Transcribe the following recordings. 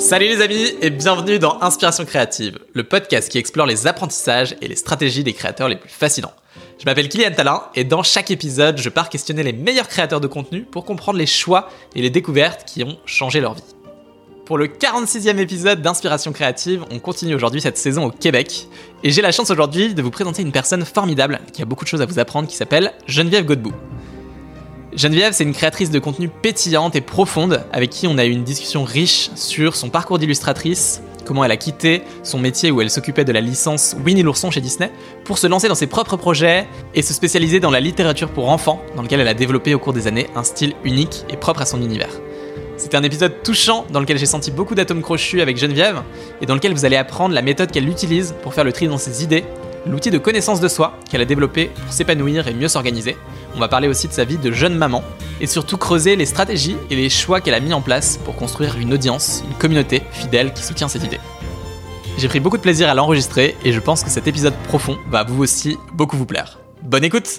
Salut les amis et bienvenue dans Inspiration Créative, le podcast qui explore les apprentissages et les stratégies des créateurs les plus fascinants. Je m'appelle Kylian Talin et dans chaque épisode, je pars questionner les meilleurs créateurs de contenu pour comprendre les choix et les découvertes qui ont changé leur vie. Pour le 46e épisode d'Inspiration Créative, on continue aujourd'hui cette saison au Québec et j'ai la chance aujourd'hui de vous présenter une personne formidable qui a beaucoup de choses à vous apprendre qui s'appelle Geneviève Godbout. Geneviève, c'est une créatrice de contenu pétillante et profonde avec qui on a eu une discussion riche sur son parcours d'illustratrice, comment elle a quitté son métier où elle s'occupait de la licence Winnie l'ourson chez Disney pour se lancer dans ses propres projets et se spécialiser dans la littérature pour enfants dans lequel elle a développé au cours des années un style unique et propre à son univers. C'était un épisode touchant dans lequel j'ai senti beaucoup d'atomes crochus avec Geneviève et dans lequel vous allez apprendre la méthode qu'elle utilise pour faire le tri dans ses idées, l'outil de connaissance de soi qu'elle a développé pour s'épanouir et mieux s'organiser. On va parler aussi de sa vie de jeune maman et surtout creuser les stratégies et les choix qu'elle a mis en place pour construire une audience, une communauté fidèle qui soutient ses idées. J'ai pris beaucoup de plaisir à l'enregistrer et je pense que cet épisode profond va vous aussi beaucoup vous plaire. Bonne écoute!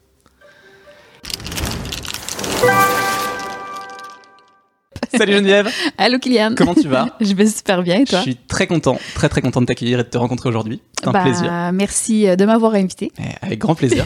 Salut Geneviève. Allô Kylian. Comment tu vas? Je vais super bien et toi? Je suis très content de t'accueillir et de te rencontrer aujourd'hui. C'est un plaisir. Merci de m'avoir invité. Avec grand plaisir.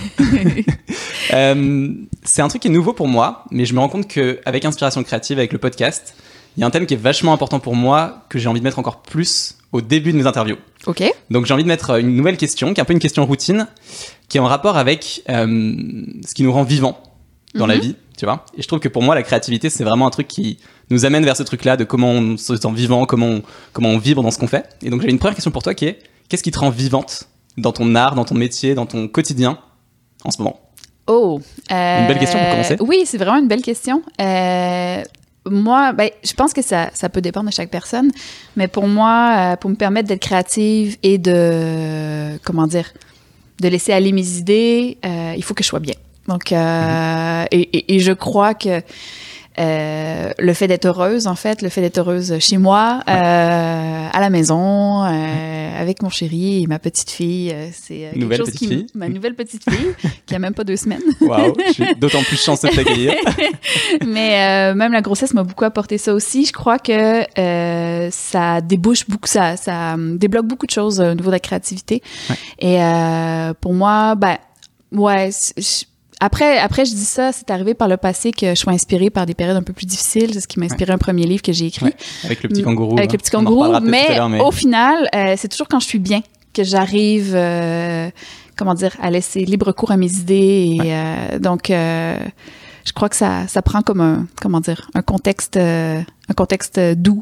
C'est un truc qui est nouveau pour moi, mais je me rends compte qu'avec Inspiration Créative, avec le podcast, il y a un thème qui est vachement important pour moi, que j'ai envie de mettre encore plus au début de mes interviews. Ok. Donc j'ai envie de mettre une nouvelle question, qui est un peu une question routine, qui est en rapport avec ce qui nous rend vivants dans la vie, tu vois. Et je trouve que pour moi, la créativité, c'est vraiment un truc qui nous amène vers ce truc-là de comment on se sent vivant, comment on vibre dans ce qu'on fait. Et donc j'avais une première question pour toi qui est, qu'est-ce qui te rend vivante dans ton art, dans ton métier, dans ton quotidien en ce moment? Oh! Une belle question pour commencer. Oui, c'est vraiment une belle question. Moi, je pense que ça peut dépendre de chaque personne, mais pour moi, pour me permettre d'être créative et de laisser aller mes idées, il faut que je sois bien. Donc, et je crois que le fait d'être heureuse, en fait, le fait d'être heureuse chez moi, à la maison, avec mon chéri et ma petite fille, c'est quelque chose ma nouvelle petite fille, qui a même pas 2 semaines. Waouh, je suis d'autant plus chanceux de t'accueillir. Mais même la grossesse m'a beaucoup apporté ça aussi. Je crois que ça débouche beaucoup, ça débloque beaucoup de choses au niveau de la créativité. Ouais. Et pour moi, ouais. Après, je dis ça, c'est arrivé par le passé que je sois inspirée par des périodes un peu plus difficiles. C'est ce qui m'a inspiré un premier livre que j'ai écrit. Ouais, avec le petit kangourou. Avec le petit kangourou. Mais au final, c'est toujours quand je suis bien que j'arrive, à laisser libre cours à mes idées. Et, donc, je crois que ça prend comme un contexte doux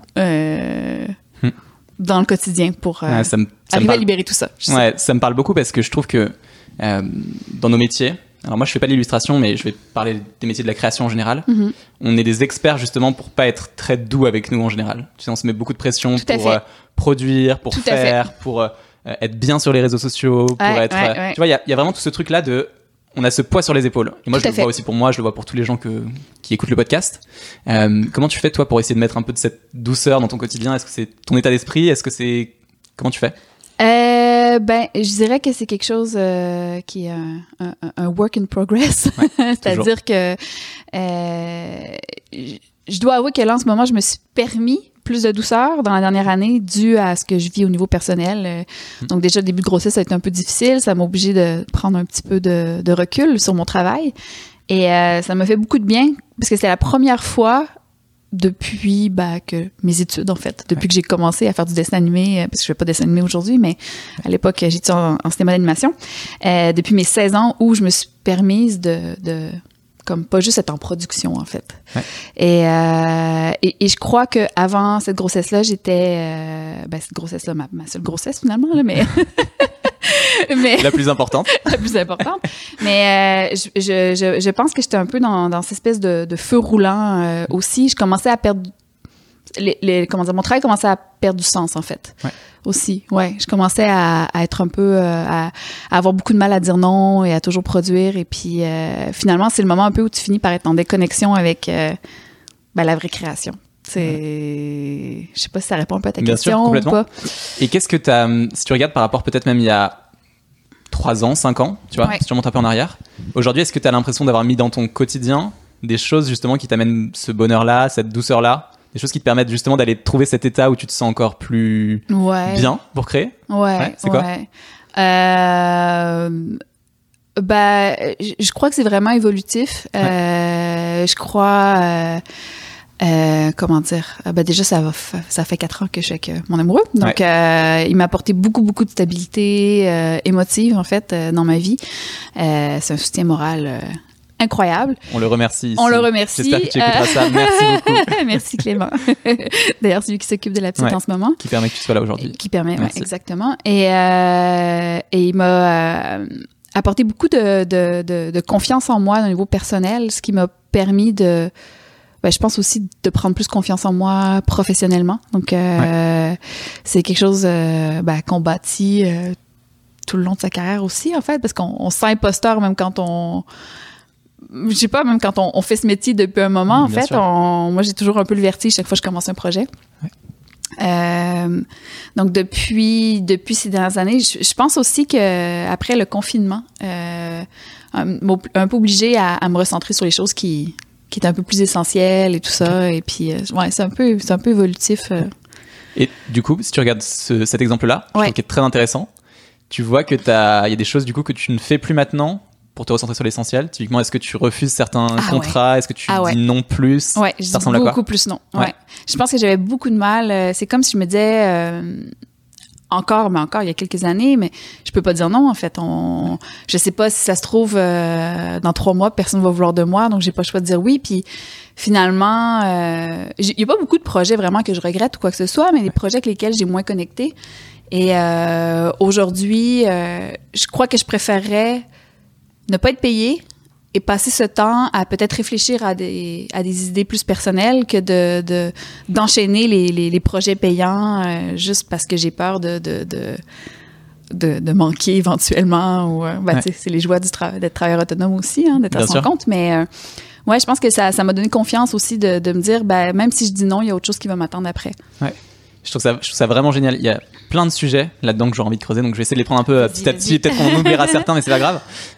dans le quotidien pour arriver à libérer tout ça. Ouais, ça me parle beaucoup parce que je trouve que dans nos métiers, alors moi je fais pas de l'illustration mais je vais parler des métiers de la création en général, on est des experts justement pour pas être très doux avec nous en général. Tu sais, on se met beaucoup de pression pour produire, pour faire, pour être bien sur les réseaux sociaux, pour être... Tu vois, il y a vraiment tout ce truc là de... On a ce poids sur les épaules. Et moi, je le vois aussi pour moi, je le vois pour tous les gens qui écoutent le podcast. Comment tu fais, toi, pour essayer de mettre un peu de cette douceur dans ton quotidien? Est-ce que c'est ton état d'esprit? Comment tu fais? Je dirais que c'est quelque chose qui est un work in progress. Ouais, c'est-à-dire que je dois avouer que là, en ce moment, je me suis permis plus de douceur dans la dernière année dû à ce que je vis au niveau personnel. Donc déjà, le début de grossesse, ça a été un peu difficile. Ça m'a obligée de prendre un petit peu de recul sur mon travail. Et ça m'a fait beaucoup de bien parce que c'est la première fois depuis que mes études, en fait, depuis que j'ai commencé à faire du dessin animé, parce que je fais pas de dessin animé aujourd'hui, mais à l'époque, j'étais en cinéma d'animation, depuis mes 16 ans où je me suis permise de comme pas juste être en production, en fait. Ouais. Et je crois que avant cette grossesse-là, j'étais... cette grossesse-là, ma seule grossesse, finalement, là, mais... La plus importante. La plus importante. Mais je pense que j'étais un peu dans cette espèce de feu roulant aussi. Je commençais à perdre... mon travail commençait à perdre du sens, en fait. Ouais. Aussi, ouais. Je commençais à être un peu... à avoir beaucoup de mal à dire non et à toujours produire. Et puis, finalement, c'est le moment un peu où tu finis par être en déconnexion avec la vraie création. Je sais pas si ça répond un peu à ta question ou pas. Et qu'est-ce que t'as... Si tu regardes par rapport peut-être même il y a 3 ans, 5 ans, tu vois, si tu remontes un peu en arrière, aujourd'hui, est-ce que tu as l'impression d'avoir mis dans ton quotidien des choses justement qui t'amènent ce bonheur-là, cette douceur-là, des choses qui te permettent justement d'aller trouver cet état où tu te sens encore plus bien pour créer? C'est quoi? Je crois que c'est vraiment évolutif. Je crois... comment dire? Déjà, ça fait 4 ans que je suis avec mon amoureux. Donc, il m'a apporté beaucoup de stabilité émotive, en fait, dans ma vie. C'est un soutien moral incroyable. On le remercie ici. On le remercie. J'espère que tu écouteras ça. Merci beaucoup. Merci, Clément. D'ailleurs, c'est lui qui s'occupe de la petite en ce moment. Qui permet que tu sois là aujourd'hui. Qui permet, exactement. Et il m'a apporté beaucoup de confiance en moi au niveau personnel, ce qui m'a permis de... je pense aussi de prendre plus confiance en moi professionnellement. Donc, c'est quelque chose qu'on bâtit tout le long de sa carrière aussi, en fait, parce qu'on se sent imposteur même quand on... Je sais pas, même quand on fait ce métier depuis un moment, en fait. Moi, j'ai toujours un peu le vertige chaque fois que je commence un projet. Donc, depuis ces dernières années, je pense aussi qu'après le confinement, un peu obligée à me recentrer sur les choses qui est un peu plus essentiel et tout ça. Et puis, c'est un peu évolutif. Et du coup, si tu regardes cet exemple-là, je trouve qu'il est très intéressant. Tu vois que il y a des choses du coup que tu ne fais plus maintenant pour te recentrer sur l'essentiel. Typiquement, est-ce que tu refuses certains contrats? Est-ce que tu dis non plus? Ouais, je dis beaucoup plus non. Ouais. Je pense que j'avais beaucoup de mal. C'est comme si je me disais... Encore, il y a quelques années, mais je peux pas dire non, en fait. Je sais pas si ça se trouve, dans 3 mois, personne va vouloir de moi, donc j'ai pas le choix de dire oui. Puis finalement, il y a pas beaucoup de projets vraiment que je regrette ou quoi que ce soit, mais les projets avec lesquels j'ai moins connecté. Et aujourd'hui, je crois que je préférerais ne pas être payée et passer ce temps à peut-être réfléchir à des idées plus personnelles que d'enchaîner les projets payants juste parce que j'ai peur de manquer éventuellement. Ou, c'est les joies d'être travailleur autonome aussi, d'être à son compte. Mais je pense que ça m'a donné confiance aussi de me dire, même si je dis non, il y a autre chose qui va m'attendre après. Ouais. Je trouve ça vraiment génial. Il y a plein de sujets là-dedans que j'aurais envie de creuser, donc je vais essayer de les prendre un peu petit à petit. Peut-être qu'on oubliera certains, mais c'est pas grave.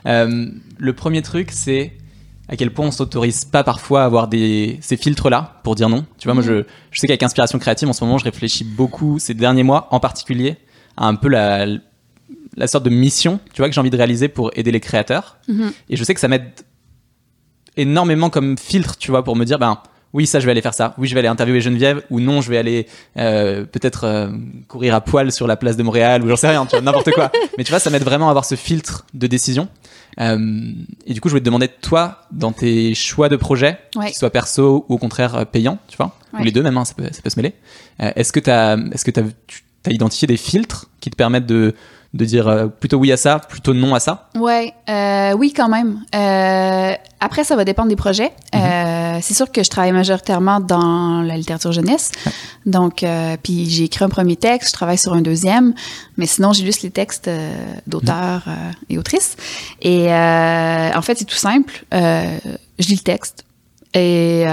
Le premier truc, c'est à quel point on s'autorise pas parfois à avoir ces filtres-là pour dire non. Tu vois, moi, je sais qu'avec Inspiration Créative, en ce moment, je réfléchis beaucoup ces derniers mois, en particulier, à un peu la sorte de mission, tu vois, que j'ai envie de réaliser pour aider les créateurs. Et je sais que ça m'aide énormément comme filtre, tu vois, pour me dire, oui, ça, je vais aller faire ça. Oui, je vais aller interviewer Geneviève. Ou non, je vais aller peut-être courir à poil sur la place de Montréal. Ou j'en sais rien, tu vois, n'importe quoi. Mais tu vois, ça m'aide vraiment à avoir ce filtre de décision. Et du coup, je voulais te demander, toi, dans tes choix de projets, qu'ils soient perso ou au contraire payants, tu vois, ou les deux même, ça peut se mêler. Est-ce que tu as identifié des filtres qui te permettent de dire plutôt oui à ça, plutôt non à ça? Oui, quand même. Après, ça va dépendre des projets. C'est sûr que je travaille majoritairement dans la littérature jeunesse. Donc, puis j'ai écrit un premier texte, je travaille sur un deuxième, mais sinon, j'illustre les textes d'auteurs et autrices. Et en fait, c'est tout simple. Je lis le texte et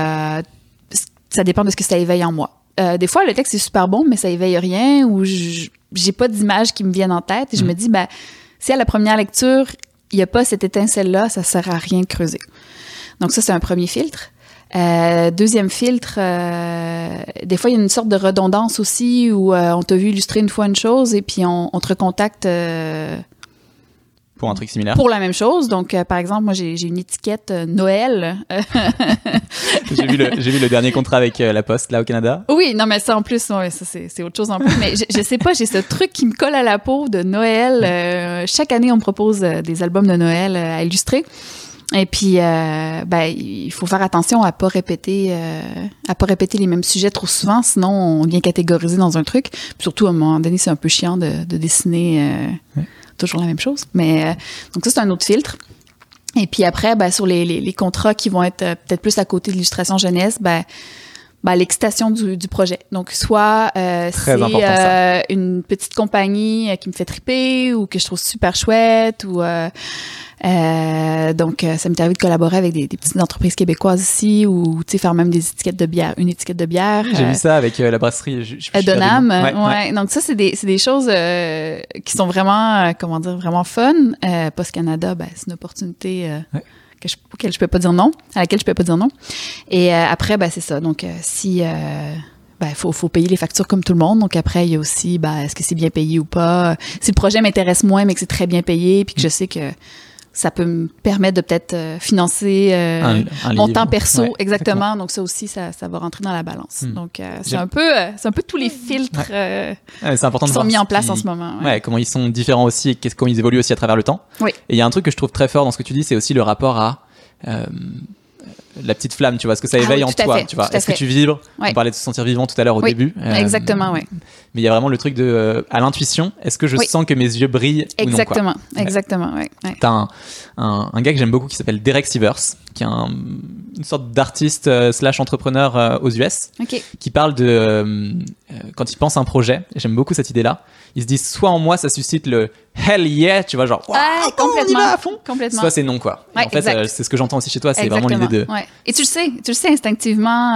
ça dépend de ce que ça éveille en moi. Des fois, le texte est super bon, mais ça éveille rien ou j'ai pas d'images qui me viennent en tête et je me dis, si à la première lecture, il n'y a pas cette étincelle-là, ça sert à rien de creuser. Donc ça, c'est un premier filtre. Deuxième filtre, des fois, il y a une sorte de redondance aussi où on t'a vu illustrer une fois une chose et puis on te recontacte pour un truc similaire. Pour la même chose. Donc, par exemple, moi, j'ai une étiquette Noël. J'ai vu le dernier contrat avec La Poste, là, au Canada. Oui, non, mais ça, en plus, ça, c'est autre chose en plus. Mais je sais pas, j'ai ce truc qui me colle à la peau de Noël. Chaque année, on me propose des albums de Noël à illustrer. Et puis, il faut faire attention à pas répéter les mêmes sujets trop souvent, sinon on vient catégoriser dans un truc. Puis surtout, à un moment donné, c'est un peu chiant de dessiner toujours la même chose. Mais donc ça, c'est un autre filtre. Et puis après, sur les contrats qui vont être peut-être plus à côté de l'illustration jeunesse, l'excitation du projet. Donc, soit c'est une petite compagnie qui me fait triper ou que je trouve super chouette ou donc ça m'est arrivé de collaborer avec des petites entreprises québécoises ici ou tu sais faire même des étiquettes de bière, une étiquette de bière. J'ai vu ça avec la brasserie Donham. Ouais. Donc ça c'est des choses qui sont vraiment vraiment fun. Post Canada, c'est une opportunité auquel je peux pas dire non, à laquelle je peux pas dire non. Et après, ben, c'est ça. Donc, si faut payer les factures comme tout le monde. Donc après, il y a aussi, est-ce que c'est bien payé ou pas? Si le projet m'intéresse moins, mais que c'est très bien payé, puis que je sais que ça peut me permettre de peut-être financer un mon temps perso, ouais, exactement. Donc ça aussi, ça va rentrer dans la balance. Donc c'est un peu tous les filtres c'est important qui sont mis en place en ce moment. Ouais, comment ils sont différents aussi et comment ils évoluent aussi à travers le temps. Oui. Et il y a un truc que je trouve très fort dans ce que tu dis, c'est aussi le rapport à la petite flamme, tu vois, ce que ça éveille en toi, tu vois. Est-ce que tu vibres? On parlait de se sentir vivant tout à l'heure au début. Exactement, oui. Mais il y a vraiment le truc de, à l'intuition, est-ce que je sens que mes yeux brillent exactement, ou non, quoi. Exactement, oui. T'as un gars que j'aime beaucoup qui s'appelle Derek Sivers, qui est une sorte d'artiste / entrepreneur aux US, qui parle de quand il pense à un projet, et j'aime beaucoup cette idée-là, il se dit soit en moi ça suscite le hell yeah, tu vois, genre complètement, on y va à fond, complètement. soit c'est non, quoi. En fait, c'est ce que j'entends aussi chez toi, c'est vraiment l'idée de... Et tu le sais instinctivement,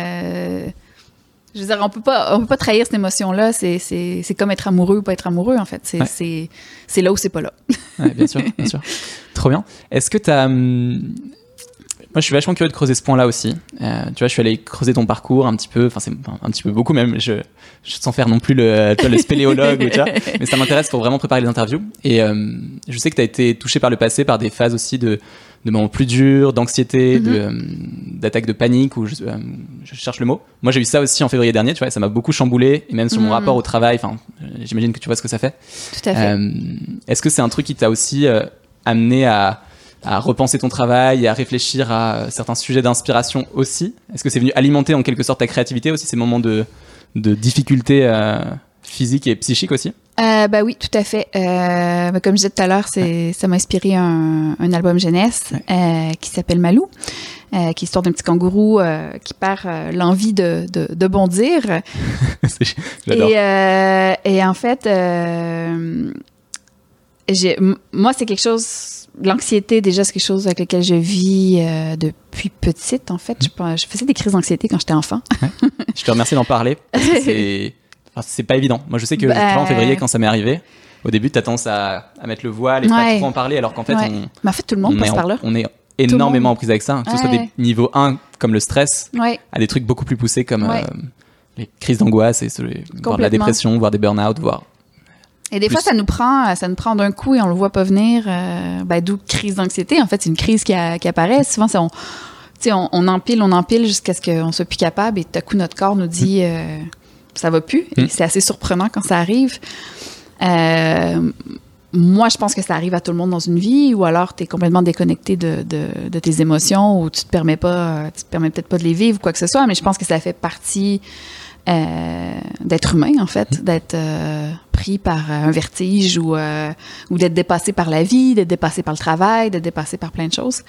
je veux dire, on peut pas trahir cette émotion-là, c'est comme être amoureux ou pas être amoureux, en fait. C'est là ou c'est pas là. Ouais, bien sûr. Trop bien. Est-ce que t'as... Moi, je suis vachement curieux de creuser ce point-là aussi. Tu vois, je suis allé creuser ton parcours un petit peu, enfin, c'est un petit peu beaucoup même, je sans faire non plus le spéléologue, tu vois, mais ça m'intéresse pour vraiment préparer les interviews. Et je sais que tu as été touché par le passé par des phases aussi de moments plus durs, d'anxiété, d'attaques de panique, ou je cherche le mot. Moi, j'ai eu ça aussi en février dernier, tu vois, et ça m'a beaucoup chamboulé, et même sur mon rapport au travail, enfin, j'imagine que tu vois ce que ça fait. Tout à fait. Est-ce que c'est un truc qui t'a aussi amené à repenser ton travail et à réfléchir à certains sujets d'inspiration aussi? Est-ce que c'est venu alimenter en quelque sorte ta créativité aussi, ces moments de difficulté physique et psychique aussi? Oui, tout à fait. Comme je disais tout à l'heure, ça m'a inspiré un album jeunesse qui s'appelle Malou, qui est l'histoire d'un petit kangourou qui perd l'envie de bondir. J'adore. Et en fait, moi, c'est quelque chose... L'anxiété, déjà, c'est quelque chose avec lequel je vis depuis petite, en fait. Je faisais des crises d'anxiété quand j'étais enfant. Je te remercie d'en parler. C'est pas évident. Moi, je sais que en février, quand ça m'est arrivé, au début, t'as tendance à mettre le voile et pas trop en parler, alors qu'en fait, mais en fait, tout le monde passe par là. On est énormément en prise avec ça, que ce soit des niveaux 1 comme le stress, à des trucs beaucoup plus poussés comme les crises d'angoisse, et voire de la dépression, voire des burn-out, voire... Et des fois, ça nous prend d'un coup et on le voit pas venir. D'où crise d'anxiété. En fait, c'est une crise qui apparaît. Souvent, on empile jusqu'à ce qu'on soit plus capable, et tout à coup, notre corps nous dit ça va plus. Et c'est assez surprenant quand ça arrive. Moi, je pense que ça arrive à tout le monde dans une vie, ou alors tu es complètement déconnecté de tes émotions, ou tu te permets peut-être pas de les vivre ou quoi que ce soit, mais je pense que ça fait partie d'être humain, en fait, d'être pris par un vertige ou d'être dépassé par la vie, d'être dépassé par le travail, d'être dépassé par plein de choses.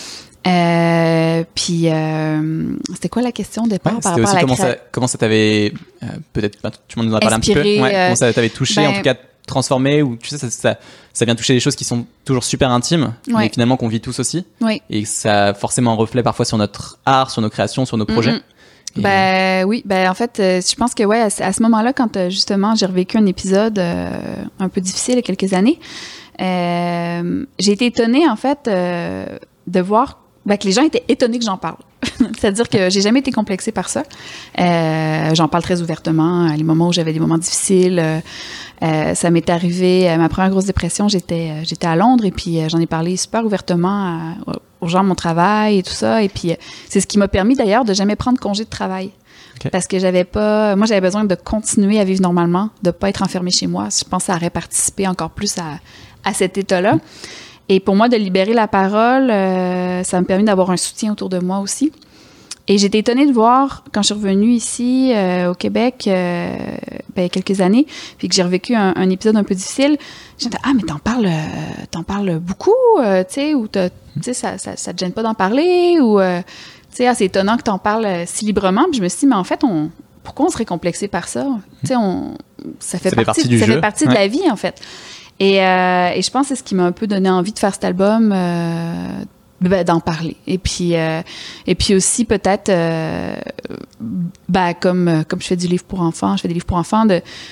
C'était quoi la question au départ par rapport à la comment ça t'avait peut-être, tu m'en as parlé un petit peu, comment ça t'avait touché, en tout cas transformé, ou tu sais, ça vient toucher des choses qui sont toujours super intimes, mais finalement qu'on vit tous aussi, et ça a forcément un reflet parfois sur notre art, sur nos créations, sur nos projets. En fait, je pense que à ce moment-là, quand justement j'ai revécu un épisode un peu difficile il y a quelques années, j'ai été étonnée en fait de voir que les gens étaient étonnés que j'en parle. C'est-à-dire que j'ai jamais été complexée par ça. J'en parle très ouvertement. Les moments où j'avais des moments difficiles, ça m'est arrivé. Ma première grosse dépression, j'étais à Londres, et puis j'en ai parlé super ouvertement aux gens de mon travail et tout ça. Et puis c'est ce qui m'a permis d'ailleurs de jamais prendre congé de travail. Okay. Parce que j'avais besoin de continuer à vivre normalement, de pas être enfermée chez moi. Je pense que ça aurait participé encore plus à cet état-là. Et pour moi, de libérer la parole, ça m'a permis d'avoir un soutien autour de moi aussi. Et j'étais étonnée de voir, quand je suis revenue ici au Québec, il y a quelques années, puis que j'ai revécu un épisode un peu difficile, j'ai dit « Ah, mais t'en parles beaucoup, tu sais, ou tu sais, ça te gêne pas d'en parler, ou tu sais, c'est étonnant que t'en parles si librement. » Puis je me suis dit « Mais en fait, pourquoi on serait complexé par ça? Tu sais, ça fait partie de la vie, en fait. » Et je pense que c'est ce qui m'a un peu donné envie de faire cet album, d'en parler. Et puis aussi peut-être, comme je fais des livres pour enfants,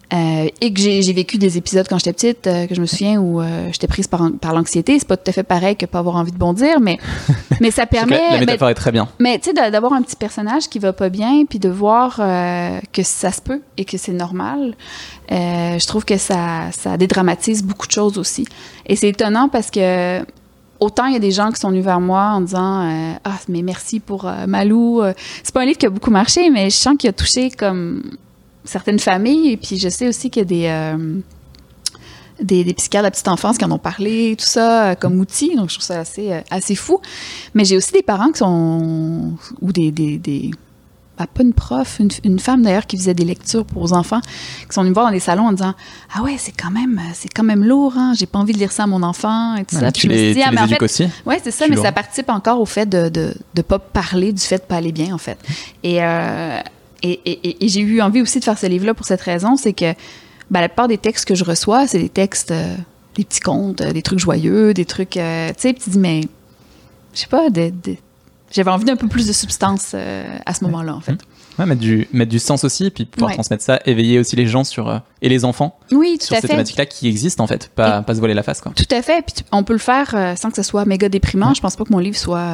et que j'ai vécu des épisodes quand j'étais petite, que je me souviens, où j'étais prise par l'anxiété. C'est pas tout à fait pareil que pas avoir envie de bondir, mais ça permet... La métaphore est très bien. Mais tu sais, d'avoir un petit personnage qui va pas bien, puis de voir que ça se peut et que c'est normal, je trouve que ça dédramatise beaucoup de choses aussi. Et c'est étonnant parce que autant il y a des gens qui sont venus vers moi en disant « Ah, mais merci pour Malou. » C'est pas un livre qui a beaucoup marché, mais je sens qu'il a touché comme certaines familles. Et puis je sais aussi qu'il y a des psychiatres de la petite enfance qui en ont parlé, tout ça, comme outil. Donc je trouve ça assez fou. Mais j'ai aussi des parents qui sont... ou pas une prof, une femme d'ailleurs qui faisait des lectures pour aux enfants, qui sont venus me voir dans des salons en disant « Ah ouais, c'est quand même lourd, hein, j'ai pas envie de lire ça à mon enfant. » et tout ça. Tu les éduques aussi. Oui, c'est ça, mais ça participe encore au fait de pas parler du fait de pas aller bien, en fait. Et j'ai eu envie aussi de faire ce livre-là pour cette raison, c'est que la plupart des textes que je reçois, c'est des textes, des petits contes, des trucs joyeux, des trucs, tu sais, puis tu dis, mais je sais pas, j'avais envie d'un peu plus de substance à ce moment-là, en fait. Ouais, mettre du sens aussi, puis pouvoir transmettre ça, éveiller aussi les gens et les enfants sur ces thématiques-là qui existent, en fait, pas se voiler la face, quoi. Tout à fait, puis on peut le faire sans que ce soit méga déprimant. Je pense pas que mon livre soit,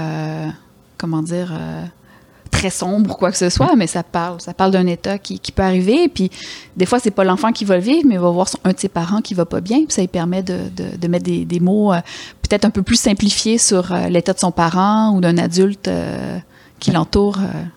très sombre ou quoi que ce soit, mais ça parle d'un état qui peut arriver, puis des fois, c'est pas l'enfant qui va le vivre, mais il va voir un de ses parents qui va pas bien, puis ça lui permet de mettre des mots peut-être un peu plus simplifiés sur l'état de son parent ou d'un adulte qui l'entoure.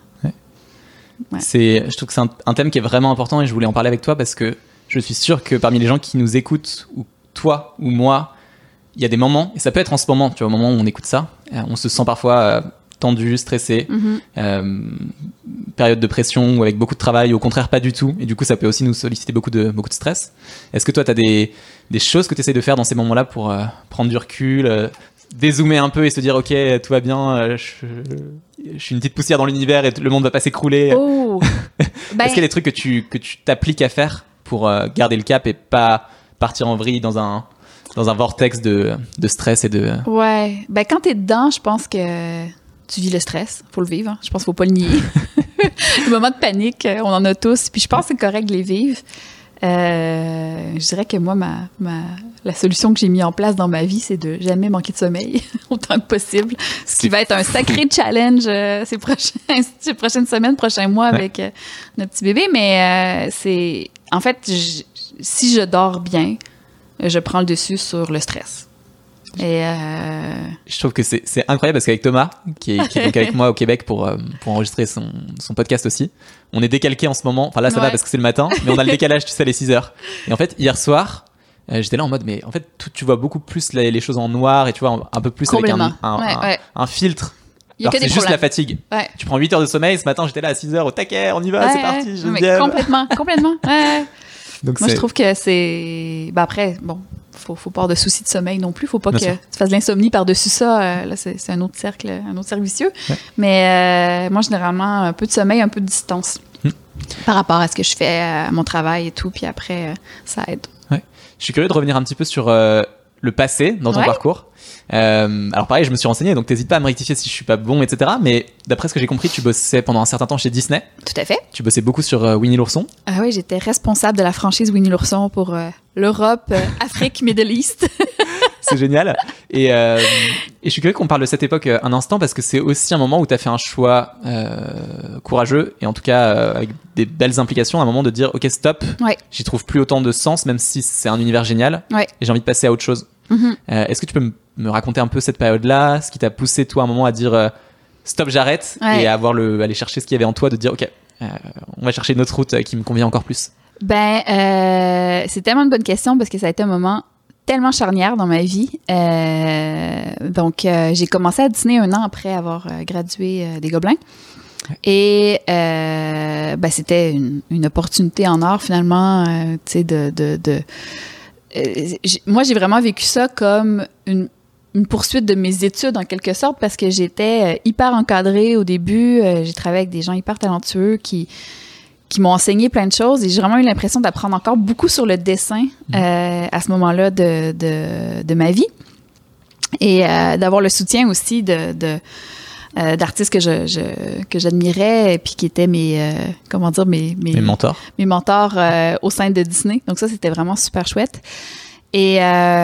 Ouais. Je trouve que c'est un thème qui est vraiment important et je voulais en parler avec toi parce que je suis sûr que parmi les gens qui nous écoutent, ou toi ou moi, il y a des moments, et ça peut être en ce moment, tu vois, au moment où on écoute ça, on se sent parfois tendu, stressé, période de pression ou avec beaucoup de travail, ou au contraire pas du tout, et du coup ça peut aussi nous solliciter beaucoup de stress. Est-ce que toi tu as des choses que tu essaies de faire dans ces moments-là pour prendre du recul, dézoomer un peu et se dire ok, tout va bien, je suis une petite poussière dans l'univers et le monde va pas s'écrouler. Est-ce qu'il y a des trucs que tu t'appliques à faire pour garder le cap et pas partir en vrille dans un vortex de stress et de... Ouais, quand t'es dedans, je pense que tu vis le stress, faut le vivre, hein. Je pense qu'il faut pas le nier. Les moments de panique, on en a tous, puis je pense que c'est correct de les vivre. Je dirais que moi, la solution que j'ai mis en place dans ma vie, c'est de jamais manquer de sommeil autant que possible. Ce qui va être un sacré challenge ces prochaines semaines, prochains mois avec notre petit bébé. Mais en fait, si je dors bien, je prends le dessus sur le stress. Et je trouve que c'est incroyable parce qu'avec Thomas, qui est donc avec moi au Québec pour enregistrer son podcast aussi, on est décalqué en ce moment. Enfin là, ça va parce que c'est le matin, mais on a le décalage, tu sais, les 6h. Et en fait, hier soir, j'étais là en mode, mais en fait, tu vois beaucoup plus les choses en noir et tu vois un peu plus avec un filtre. Alors c'est juste la fatigue. Ouais. Tu prends 8 heures de sommeil. Ce matin, j'étais là à 6h au taquet, on y va, c'est parti. Complètement. Ouais. Donc moi, je trouve que c'est... après, bon... Faut pas avoir de soucis de sommeil non plus. Faut pas que tu fasses de l'insomnie par-dessus ça. Là, c'est un autre cercle vicieux. Ouais. Mais moi, généralement, un peu de sommeil, un peu de distance par rapport à ce que je fais, à mon travail et tout. Puis après, ça aide. Ouais. Je suis curieux de revenir un petit peu sur le passé dans ton parcours. Alors pareil, je me suis renseigné, donc t'hésites pas à me rectifier si je suis pas bon, etc. Mais d'après ce que j'ai compris, tu bossais pendant un certain temps chez Disney. Tout à fait. Tu bossais beaucoup sur Winnie l'ourson. Ah oui, j'étais responsable de la franchise Winnie l'ourson pour l'Europe, Afrique, Middle East. C'est génial. Et je suis curieux qu'on parle de cette époque un instant parce que c'est aussi un moment où t'as fait un choix courageux et en tout cas avec des belles implications, un moment de dire ok stop, j'y trouve plus autant de sens même si c'est un univers génial et j'ai envie de passer à autre chose. Est-ce que tu peux me raconter un peu cette période-là, ce qui t'a poussé toi à un moment à dire stop, j'arrête et à aller chercher ce qu'il y avait en toi, de dire ok, on va chercher une autre route qui me convient encore plus. C'est tellement une bonne question parce que ça a été un moment tellement charnière dans ma vie. Donc, j'ai commencé à dessiner 1 an après avoir gradué des Gobelins. Et c'était une opportunité en or finalement, tu sais, moi, j'ai vraiment vécu ça comme une poursuite de mes études en quelque sorte parce que j'étais hyper encadrée au début. J'ai travaillé avec des gens hyper talentueux qui m'ont enseigné plein de choses et j'ai vraiment eu l'impression d'apprendre encore beaucoup sur le dessin à ce moment-là de ma vie et d'avoir le soutien aussi de d'artistes que j'admirais et puis qui étaient mes mentors. Mes mentors au sein de Disney. Donc ça, c'était vraiment super chouette. Et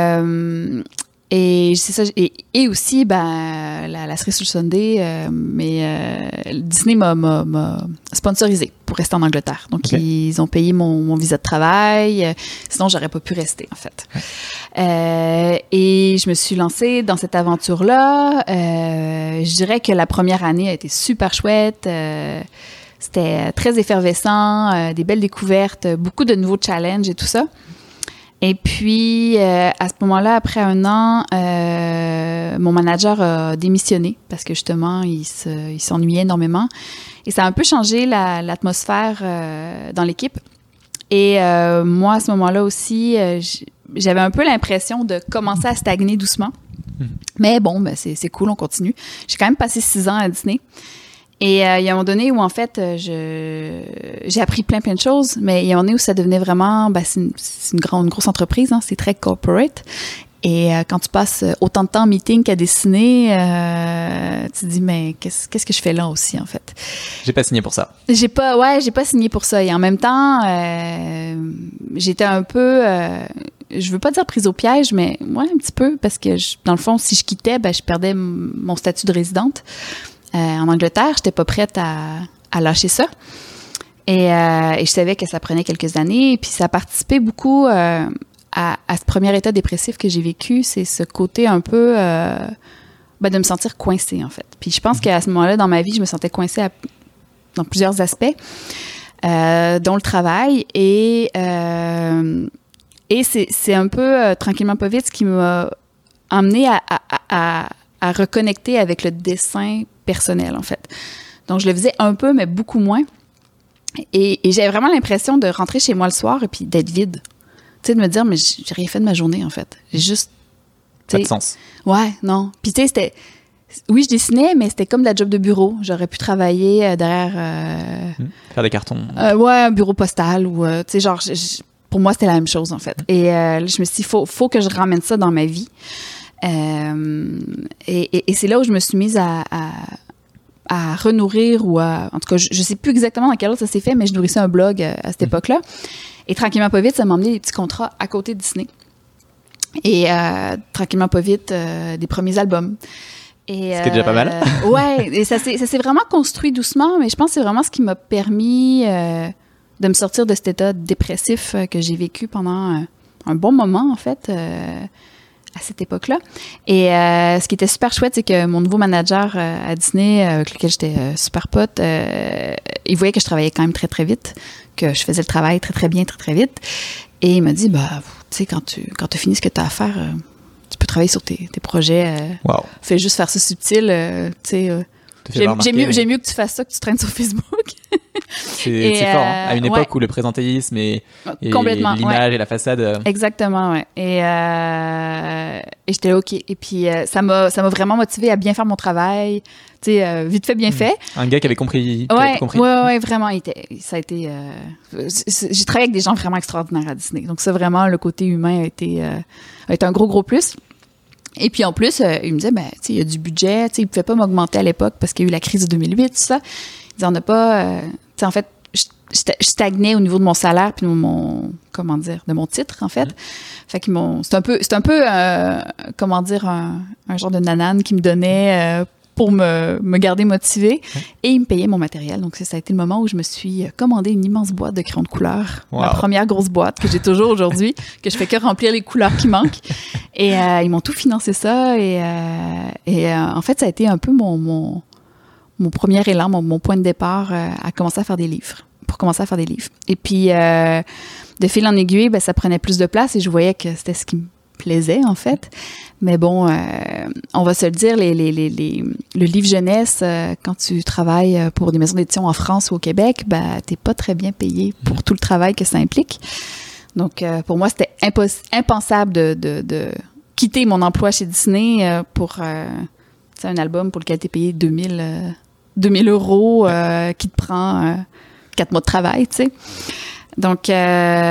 c'est ça. Et aussi, la cerise sur le Sunday, Disney m'a sponsorisé pour rester en Angleterre. Donc, Okay. ils ont payé mon visa de travail. Sinon, j'aurais pas pu rester, en fait. Et je me suis lancée dans cette aventure-là. Je dirais que la première année a été super chouette. C'était très effervescent, des belles découvertes, beaucoup de nouveaux challenges et tout ça. Et puis, à ce moment-là, après 1 an, mon manager a démissionné parce que justement, il s'ennuyait énormément. Et ça a un peu changé l'atmosphère dans l'équipe. Et moi, à ce moment-là aussi, j'avais un peu l'impression de commencer à stagner doucement. Mais bon, c'est cool, on continue. J'ai quand même passé 6 ans à Disney. Et il y a un moment donné où, en fait, j'ai appris plein de choses, mais il y a un moment donné où ça devenait vraiment, c'est une grosse entreprise, hein, c'est très corporate. Et quand tu passes autant de temps en meeting qu'à dessiner, tu te dis, mais qu'est-ce que je fais là aussi, en fait? J'ai pas signé pour ça. J'ai pas signé pour ça. Et en même temps, j'étais un peu, je veux pas dire prise au piège, mais ouais, un petit peu, parce que dans le fond, si je quittais, je perdais mon statut de résidente. En Angleterre, j'étais pas prête à lâcher ça. Et je savais que ça prenait quelques années. Et puis, ça a participé beaucoup à ce premier état dépressif que j'ai vécu. C'est ce côté un peu de me sentir coincée, en fait. Puis, je pense qu'à ce moment-là, dans ma vie, je me sentais coincée dans plusieurs aspects, dont le travail. Et c'est un peu, tranquillement pas vite, ce qui m'a amenée à reconnecter avec le dessin personnel, en fait. Donc, je le faisais un peu, mais beaucoup moins. Et j'avais vraiment l'impression de rentrer chez moi le soir et puis d'être vide. Tu sais, de me dire, mais j'ai rien fait de ma journée, en fait. J'ai juste... Pas de sens. Ouais, non. Puis, tu sais, c'était... Oui, je dessinais, mais c'était comme de la job de bureau. J'aurais pu travailler derrière... Faire des cartons. Ouais, un bureau postal ou... tu sais, genre... pour moi, c'était la même chose, en fait. Et je me suis dit, faut que je ramène ça dans ma vie. Et c'est là où je me suis mise à renourrir ou en tout cas, je sais plus exactement dans quel ordre ça s'est fait, mais je nourrissais un blog à cette époque-là. Et tranquillement pas vite, ça m'a emmené des petits contrats à côté de Disney. Et tranquillement pas vite, des premiers albums. Et, ce qui est déjà pas mal. Ouais, et ça s'est vraiment construit doucement, mais je pense que c'est vraiment ce qui m'a permis de me sortir de cet état dépressif que j'ai vécu pendant un bon moment, en fait, à cette époque-là. Et ce qui était super chouette, c'est que mon nouveau manager à Disney, avec lequel j'étais super pote, il voyait que je travaillais quand même très, très vite, que je faisais le travail très, très bien, très, très vite. Et il m'a dit, tu sais, quand tu as fini ce que tu as à faire, tu peux travailler sur tes projets. Wow. Fais juste faire ça subtil, tu sais... J'aime mieux que tu fasses ça que tu traînes sur Facebook. C'est fort, hein, à une époque où le présentéisme et l'image et la façade... Exactement, ouais. Et j'étais là, OK. Et puis, ça m'a vraiment motivée à bien faire mon travail. Tu sais, vite fait, bien fait. Un gars qui avait compris. Ouais, vraiment. Ça a été... j'ai travaillé avec des gens vraiment extraordinaires à Disney. Donc ça, vraiment, le côté humain a été un gros plus. Et puis en plus, il me disait, tu sais, il y a du budget, tu sais, il ne pouvait pas m'augmenter à l'époque parce qu'il y a eu la crise de 2008, tout ça. Il disait, on n'a pas, tu sais, en fait, je stagnais au niveau de mon salaire puis de mon titre, en fait. Fait que c'est un peu, comment dire, un genre de nanane qui me donnait pour me garder motivée. Et il me payait mon matériel. Donc, ça a été le moment où je me suis commandé une immense boîte de crayons de couleur. Wow. Ma première grosse boîte que j'ai toujours aujourd'hui, que je fais que remplir les couleurs qui manquent. Et ils m'ont tout financé ça. Et en fait, ça a été un peu mon premier élan, mon point de départ à commencer à faire des livres. Pour commencer à faire des livres. Et puis, de fil en aiguille, ça prenait plus de place et je voyais que c'était ce qui me plaisait, en fait. Mais bon, on va se le dire, le livre jeunesse, quand tu travailles pour des maisons d'édition en France ou au Québec, t'es pas très bien payé pour tout le travail que ça implique. Donc, pour moi, c'était impensable de quitter mon emploi chez Disney pour un album pour lequel t'es payé 2000 euros qui te prend 4 mois de travail, tu sais. Donc, tu sais,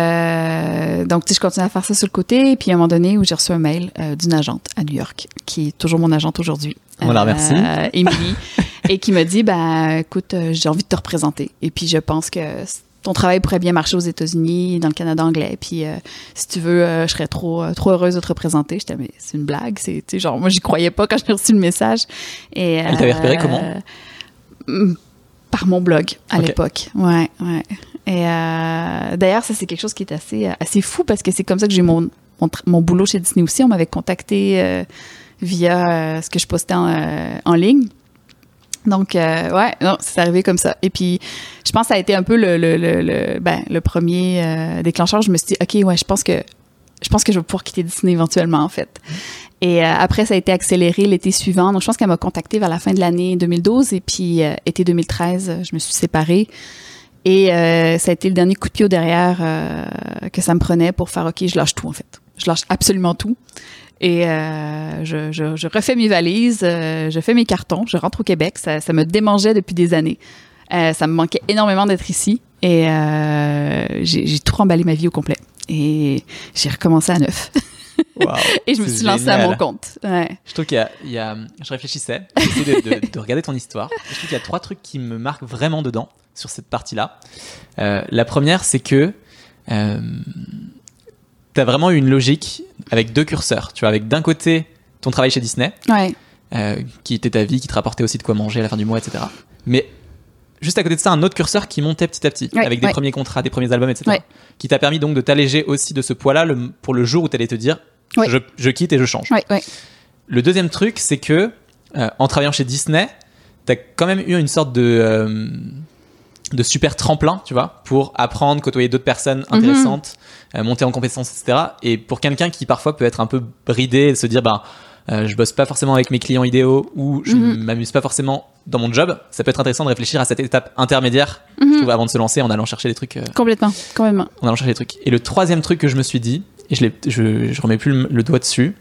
je continue à faire ça sur le côté. Et puis, à un moment donné, où j'ai reçu un mail d'une agente à New York, qui est toujours mon agente aujourd'hui. On la remercie. Émilie. et qui me dit, écoute, j'ai envie de te représenter. Et puis, je pense que ton travail pourrait bien marcher aux États-Unis, dans le Canada anglais. Puis, si tu veux, je serais trop heureuse de te représenter. J'étais, mais c'est une blague. C'est, genre, moi, j'y croyais pas quand j'ai reçu le message. Et, elle t'avait repéré comment? Par mon blog, à l'époque. Ouais. Et d'ailleurs, ça, c'est quelque chose qui est assez fou parce que c'est comme ça que j'ai mon boulot chez Disney aussi. On m'avait contacté via ce que je postais en ligne. Donc, c'est arrivé comme ça. Et puis, je pense que ça a été un peu le premier déclencheur. Je me suis dit, OK, ouais, je pense que je vais pouvoir quitter Disney éventuellement, en fait. Et après, ça a été accéléré l'été suivant. Donc, je pense qu'elle m'a contactée vers la fin de l'année 2012. Et puis, été 2013, je me suis séparée. Et ça a été le dernier coup de pied au derrière que ça me prenait pour faire, OK, je lâche tout, en fait. Je lâche absolument tout. Et je refais mes valises, je fais mes cartons, je rentre au Québec. Ça me démangeait depuis des années. Ça me manquait énormément d'être ici. Et j'ai tout remballé ma vie au complet. Et j'ai recommencé à neuf. Wow, et je me suis lancée à mon compte. Ouais. Je trouve qu'il y a je réfléchissais, j'essayais de regarder ton histoire. Je trouve qu'il y a 3 trucs qui me marquent vraiment dedans, sur cette partie-là. La première, c'est que t'as vraiment eu une logique avec 2 curseurs. Tu vois, avec d'un côté ton travail chez Disney, qui était ta vie, qui te rapportait aussi de quoi manger à la fin du mois, etc. Mais juste à côté de ça, un autre curseur qui montait petit à petit, avec des premiers contrats, des premiers albums, etc. Qui t'a permis donc de t'alléger aussi de ce poids-là pour le jour où t'allais te dire je quitte et je change. Le deuxième truc, c'est que en travaillant chez Disney, t'as quand même eu une sorte de super tremplin, tu vois, pour apprendre, côtoyer d'autres personnes intéressantes, monter en compétences, etc. Et pour quelqu'un qui parfois peut être un peu bridé et se dire, je bosse pas forcément avec mes clients idéaux ou je m'amuse pas forcément dans mon job, ça peut être intéressant de réfléchir à cette étape intermédiaire, je trouve, avant de se lancer, en allant chercher des trucs. Complètement. En allant chercher des trucs. Et le troisième truc que je me suis dit, et je remets plus le doigt dessus,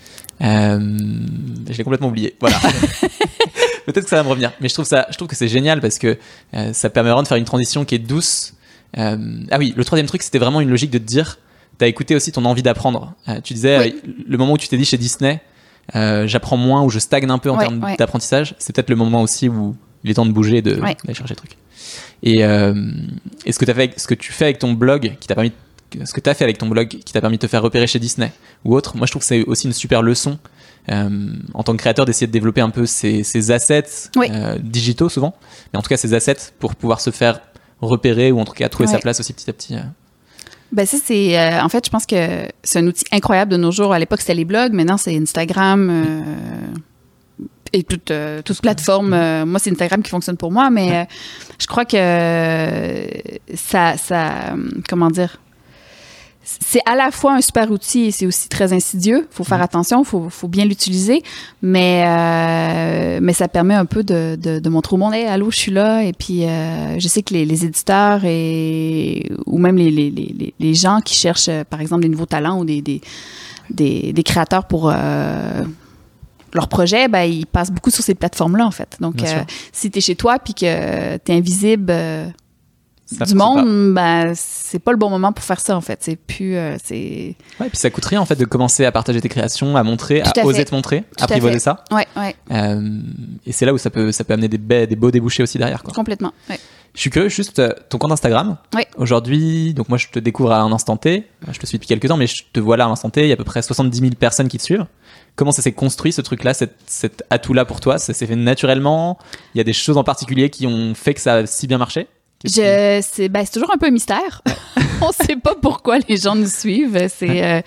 je l'ai complètement oublié. Voilà. Peut-être que ça va me revenir, mais je trouve que c'est génial parce que ça permet vraiment de faire une transition qui est douce. Ah oui, le troisième truc, c'était vraiment une logique de te dire, t'as écouté aussi ton envie d'apprendre. Tu disais, le moment où tu t'es dit chez Disney, j'apprends moins ou je stagne un peu en termes d'apprentissage, c'est peut-être le moment aussi où il est temps de bouger, d'aller chercher le truc. Et ce que tu fais avec ton blog, ce que tu as fait avec ton blog qui t'a permis de te faire repérer chez Disney ou autre, moi je trouve que c'est aussi une super leçon en tant que créateur d'essayer de développer un peu ces assets digitaux souvent, mais en tout cas ces assets pour pouvoir se faire repérer ou en tout cas trouver sa place aussi petit à petit. Ça, c'est... en fait, je pense que c'est un outil incroyable de nos jours. À l'époque, c'était les blogs. Maintenant, c'est Instagram et toute plateforme. Moi, c'est Instagram qui fonctionne pour moi, mais je crois que ça comment dire... C'est à la fois un super outil et c'est aussi très insidieux. Il faut faire attention, faut bien l'utiliser, mais ça permet un peu de montrer au monde, hey, allô, je suis là. Et puis, je sais que les éditeurs ou même les gens qui cherchent, par exemple, des nouveaux talents ou des créateurs pour leur projet, ils passent beaucoup sur ces plateformes-là, en fait. Donc, si tu es chez toi puis que tu es invisible... du monde, c'est pas le bon moment pour faire ça, en fait. C'est plus... puis ça coûte rien, en fait, de commencer à partager tes créations, à montrer, à oser te montrer, apprivoiser ça. Et c'est là où ça peut amener des beaux débouchés aussi derrière, quoi. Complètement, Je suis curieux, juste ton compte Instagram. Aujourd'hui, donc moi, je te découvre à un instant T. Je te suis depuis quelques temps, mais je te vois là à un instant T. Il y a à peu près 70 000 personnes qui te suivent. Comment ça s'est construit, ce truc-là, cet atout-là pour toi? Ça s'est fait naturellement? Il y a des choses en particulier qui ont fait que ça a si bien marché? C'est toujours un peu un mystère. On sait pas pourquoi les gens nous suivent. Il y a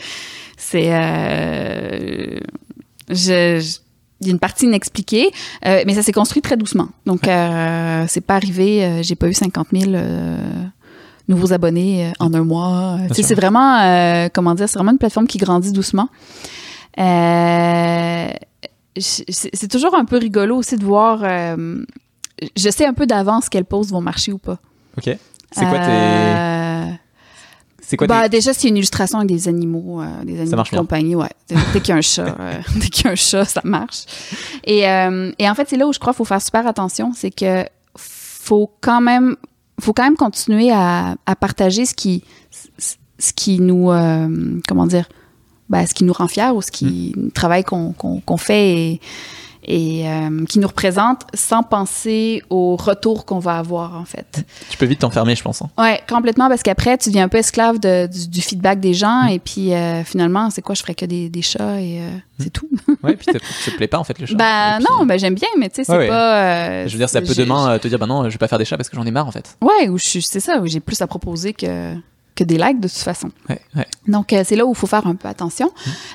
une partie inexpliquée, mais ça s'est construit très doucement. Donc, c'est pas arrivé, j'ai pas eu 50 000 nouveaux abonnés en un mois. C'est vraiment, c'est vraiment une plateforme qui grandit doucement. C'est toujours un peu rigolo aussi de voir... je sais un peu d'avance quels posts vont marcher ou pas. OK. C'est quoi déjà, c'est une illustration avec des animaux de compagnie, dès qu'il y a un chat, ça marche. Et en fait, c'est là où je crois qu'il faut faire super attention, c'est que faut quand même continuer à partager ce qui nous ce qui nous rend fiers ou ce qui travail qu'on fait qui nous représente sans penser au retour qu'on va avoir, en fait. Tu peux vite t'enfermer, je pense. Hein. Ouais, complètement, parce qu'après, tu deviens un peu esclave du feedback des gens, et puis finalement, c'est quoi, je ferais que des chats, et c'est tout. Ouais, puis ça te plaît pas, en fait, le chat. Ben non, ben j'aime bien, mais tu sais, c'est pas... je veux dire, ça peut demain te dire, ben non, je vais pas faire des chats parce que j'en ai marre, en fait. Ouais, c'est ça, où j'ai plus à proposer que des likes, de toute façon. Ouais. Donc, c'est là où il faut faire un peu attention.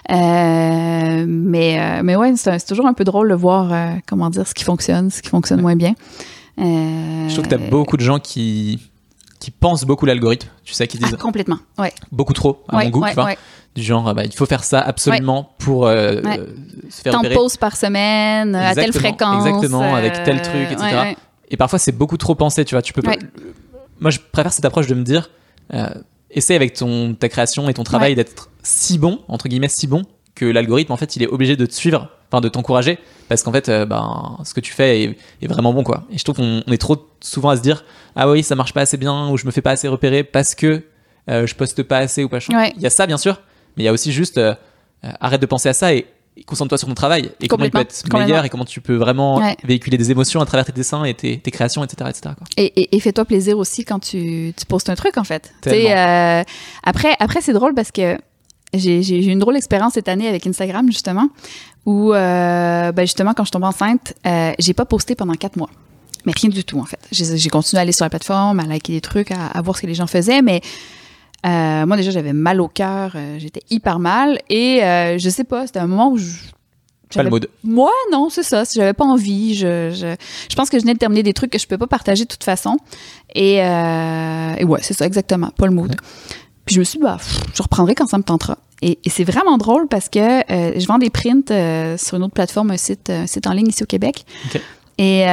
Mais ouais, c'est toujours un peu drôle de voir, comment dire, ce qui fonctionne moins bien. Je trouve que t'as beaucoup de gens qui pensent beaucoup l'algorithme, tu sais, qui disent... complètement, ouais. Beaucoup trop, à mon goût, tu vois. Ouais. Du genre, il faut faire ça absolument pour se faire tant repérer. de pauses par semaine, à telle fréquence. Exactement, avec tel truc, etc. Et parfois, c'est beaucoup trop pensé, tu vois. Tu peux pas... Moi, je préfère cette approche de me dire... essaie avec ta création et ton travail d'être si bon, entre guillemets si bon, que l'algorithme, en fait, il est obligé de te suivre, enfin de t'encourager, parce qu'en fait, ce que tu fais est vraiment bon, quoi. Et je trouve qu'on est trop souvent à se dire, ah oui, ça marche pas assez bien, ou je me fais pas assez repérer parce que je poste pas assez ou pas. Il y a ça, bien sûr, mais il y a aussi juste, arrête de penser à ça et concentre-toi sur ton travail et comment il peut être meilleur et comment tu peux vraiment véhiculer des émotions à travers tes dessins et tes créations, etc. quoi. Et fais-toi plaisir aussi quand tu postes un truc, en fait. Après, c'est drôle parce que j'ai eu une drôle d'expérience cette année avec Instagram, justement, où, justement, quand je tombe enceinte, j'ai pas posté pendant 4 mois. Mais rien du tout, en fait. J'ai continué à aller sur la plateforme, à liker des trucs, à voir ce que les gens faisaient, mais... moi, déjà, j'avais mal au cœur. J'étais hyper mal. Et je sais pas, c'était un moment où pas le mood. Moi, non, c'est ça. Si j'avais pas envie, je pense que je venais de terminer des trucs que je peux pas partager de toute façon. Et ouais, c'est ça, exactement. Pas le mood. Ouais. Puis je me suis dit, je reprendrai quand ça me tentera. Et c'est vraiment drôle parce que je vends des prints sur une autre plateforme, un site en ligne ici au Québec. Okay. Et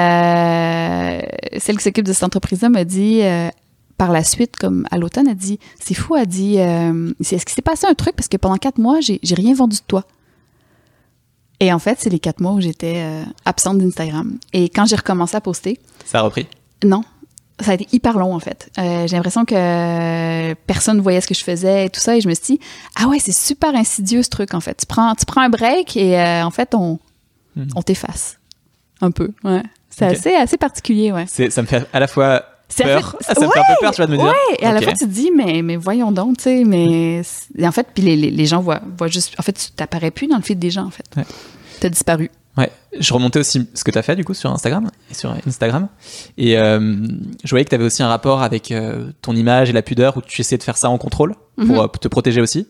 celle qui s'occupe de cette entreprise-là m'a dit... par la suite, comme à l'automne, elle dit, c'est fou, elle dit, est-ce qu'il s'est passé un truc? Parce que pendant 4 mois, j'ai rien vendu de toi. Et en fait, c'est les 4 mois où j'étais absente d'Instagram. Et quand j'ai recommencé à poster... Ça a repris? Non. Ça a été hyper long, en fait. J'ai l'impression que personne ne voyait ce que je faisais et tout ça. Et je me suis dit, ah ouais, c'est super insidieux, ce truc, en fait. Tu prends un break et en fait, on t'efface. Un peu, ouais. C'est assez particulier, ouais. Ça me fait à la fois... Ça me fait un peu peur, tu vas me dire. Ouais, et à la fois, tu te dis, mais voyons donc, tu sais, mais... Et en fait, puis les gens voient juste... En fait, tu t'apparais plus dans le feed des gens, en fait. Ouais. T'as disparu. Ouais. Je remontais aussi ce que t'as fait, du coup, sur Instagram. Et je voyais que t'avais aussi un rapport avec ton image et la pudeur, où tu essayais de faire ça en contrôle, pour te protéger aussi.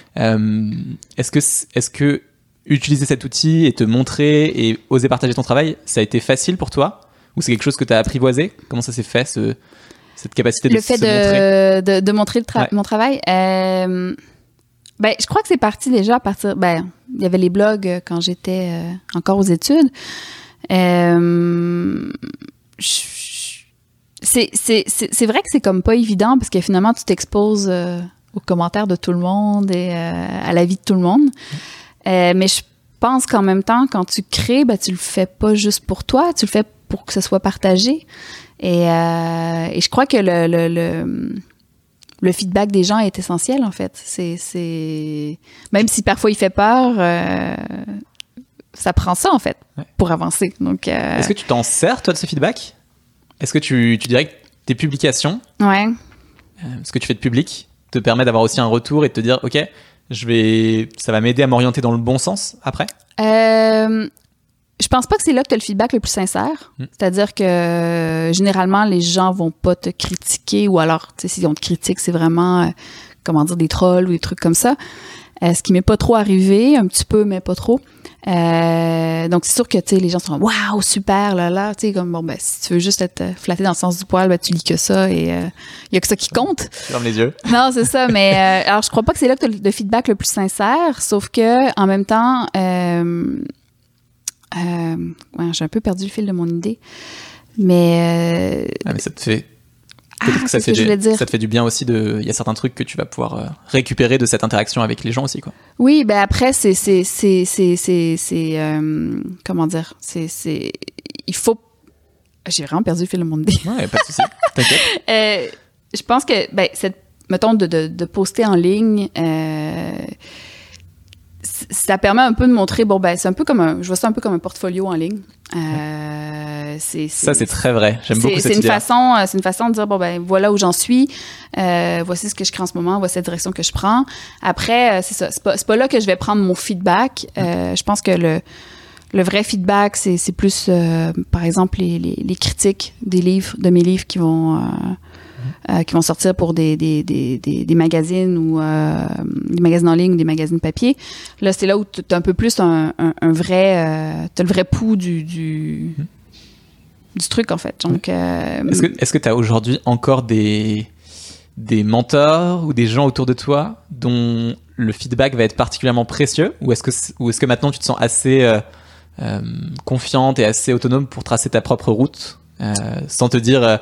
Est-ce que utiliser cet outil et te montrer et oser partager ton travail, ça a été facile pour toi ? Ou c'est quelque chose que tu as apprivoisé? Comment ça s'est fait, cette capacité de se montrer? De montrer mon travail? Je crois que c'est parti déjà à partir... il y avait les blogs quand j'étais encore aux études. C'est vrai que c'est comme pas évident parce que finalement, tu t'exposes aux commentaires de tout le monde et à la vie de tout le monde. Mais je pense qu'en même temps, quand tu crées, tu le fais pas juste pour toi, tu le fais pour que ce soit partagé. Et je crois que le feedback des gens est essentiel, en fait. Même si parfois il fait peur, ça prend ça, en fait, pour avancer. Donc, est-ce que tu t'en sers, toi, de ce feedback? Est-ce que tu dirais que tes publications, ce que tu fais de public, te permet d'avoir aussi un retour et de te dire, OK, ça va m'aider à m'orienter dans le bon sens après? Je pense pas que c'est là que tu as le feedback le plus sincère. C'est-à-dire que généralement, les gens vont pas te critiquer ou alors, tu sais, si on te critique, c'est vraiment, des trolls ou des trucs comme ça. Ce qui m'est pas trop arrivé, un petit peu, mais pas trop. Donc, c'est sûr que, tu sais, les gens sont « Waouh, super, là, tu sais, comme, si tu veux juste être flatté dans le sens du poil, tu lis que ça et il y a que ça qui compte. » Ferme les yeux. Non, c'est ça, mais alors, je crois pas que c'est là que tu as le feedback le plus sincère, sauf que, en même temps, j'ai un peu perdu le fil de mon idée, mais ça te fait ça te fait du bien aussi. Il y a certains trucs que tu vas pouvoir récupérer de cette interaction avec les gens aussi, quoi. Oui, après comment dire, il faut... J'ai vraiment perdu le fil de mon idée. Ouais, pas de souci. T'inquiète. Je pense que mettons de poster en ligne, ça permet un peu de montrer, bon, ben, je vois ça un peu comme un portfolio en ligne. Ça, c'est très vrai. J'aime beaucoup cette idée. C'est une façon de dire, bon, ben, voilà où j'en suis. Voici ce que je crée en ce moment. Voici la direction que je prends. Après, c'est ça. C'est pas là que je vais prendre mon feedback. Je pense que le vrai feedback, c'est plus, par exemple, les critiques de mes livres qui vont sortir pour des magazines ou des magazines en ligne ou des magazines papier. Là, c'est là où tu as un peu plus un vrai... tu as le vrai pouls du truc, en fait. Donc, Est-ce que tu as aujourd'hui encore des mentors ou des gens autour de toi dont le feedback va être particulièrement précieux, ou est-ce que maintenant tu te sens assez confiante et assez autonome pour tracer ta propre route, sans te dire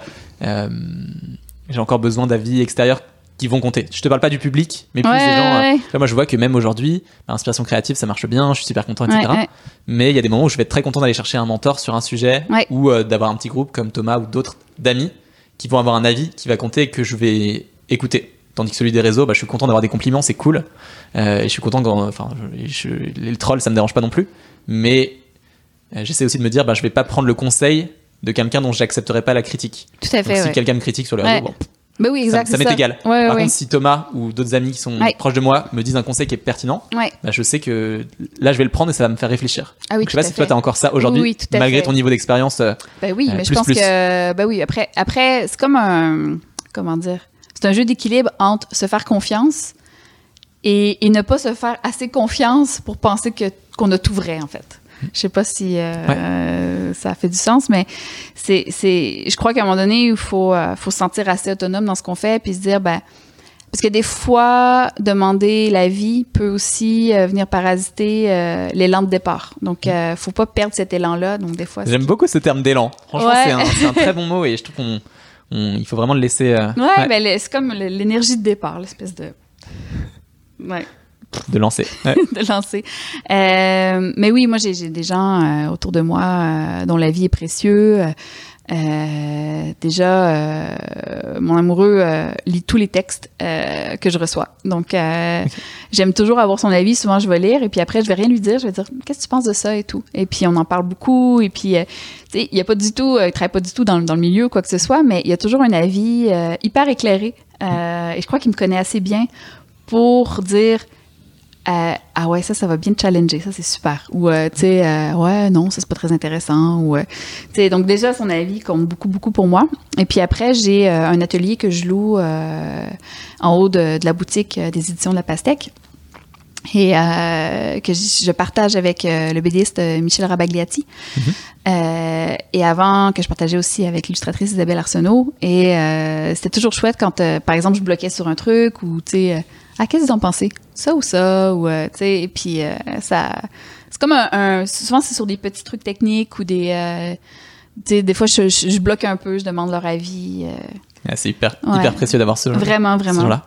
j'ai encore besoin d'avis extérieurs qui vont compter. Je te parle pas du public, mais plus des gens. Moi, je vois que même aujourd'hui, l'inspiration créative, ça marche bien, je suis super content, etc. Mais il y a des moments où je vais être très content d'aller chercher un mentor sur un sujet, ou d'avoir un petit groupe comme Thomas ou d'autres d'amis qui vont avoir un avis qui va compter et que je vais écouter. Tandis que celui des réseaux, je suis content d'avoir des compliments, c'est cool. Et je suis content quand, les trolls, ça me dérange pas non plus. Mais j'essaie aussi de me dire, je vais pas prendre le conseil de quelqu'un dont j'accepterai pas la critique. Tout à fait. Donc, si quelqu'un me critique sur le réseau, oui, exact, ça m'est égal. Par contre, si Thomas ou d'autres amis qui sont proches de moi me disent un conseil qui est pertinent, je sais que là, je vais le prendre et ça va me faire réfléchir. Ah oui, donc, je sais pas si toi, tu as encore ça aujourd'hui, malgré ton niveau d'expérience. Oui, mais je pense que... Après, c'est comme un... Comment dire? C'est un jeu d'équilibre entre se faire confiance et ne pas se faire assez confiance pour penser qu'on a tout vrai, en fait. Je sais pas si ça fait du sens, mais je crois qu'à un moment donné, il faut se sentir assez autonome dans ce qu'on fait, puis se dire, parce que des fois, demander l'avis peut aussi venir parasiter l'élan de départ. Donc, faut pas perdre cet élan-là. Donc, des fois, j'aime beaucoup ce terme d'élan. Franchement, c'est un très bon mot et je trouve il faut vraiment le laisser. C'est comme l'énergie de départ, l'espèce de. De lancer. De lancer. Mais oui, moi, j'ai des gens autour de moi dont la vie est précieux. Déjà, mon amoureux lit tous les textes que je reçois. Donc, j'aime toujours avoir son avis. Souvent, je vais lire et puis après, je vais rien lui dire. Je vais dire, qu'est-ce que tu penses de ça et tout. Et puis, on en parle beaucoup. Et puis, tu sais, il travaille pas du tout dans le milieu ou quoi que ce soit, mais il y a toujours un avis hyper éclairé. Et je crois qu'il me connaît assez bien pour dire... ah ouais, ça va bien te challenger, ça c'est super. Ou, tu sais, ouais, non, ça c'est pas très intéressant. Ou, tu sais, donc déjà, son avis compte beaucoup, beaucoup pour moi. Et puis après, j'ai un atelier que je loue en haut de la boutique des éditions de la Pastèque et que je partage avec le BDiste Michel Rabagliati. Et avant, que je partageais aussi avec l'illustratrice Isabelle Arsenault. Et c'était toujours chouette quand, par exemple, je bloquais sur un truc ou, tu sais... qu'est-ce qu'ils en pensaient? Ça ou ça? Ou, tu sais, et puis ça... C'est comme souvent, c'est sur des petits trucs techniques ou des... tu sais, des fois, je bloque un peu, je demande leur avis. C'est hyper précieux d'avoir ce genre. Vraiment. Ce genre-là.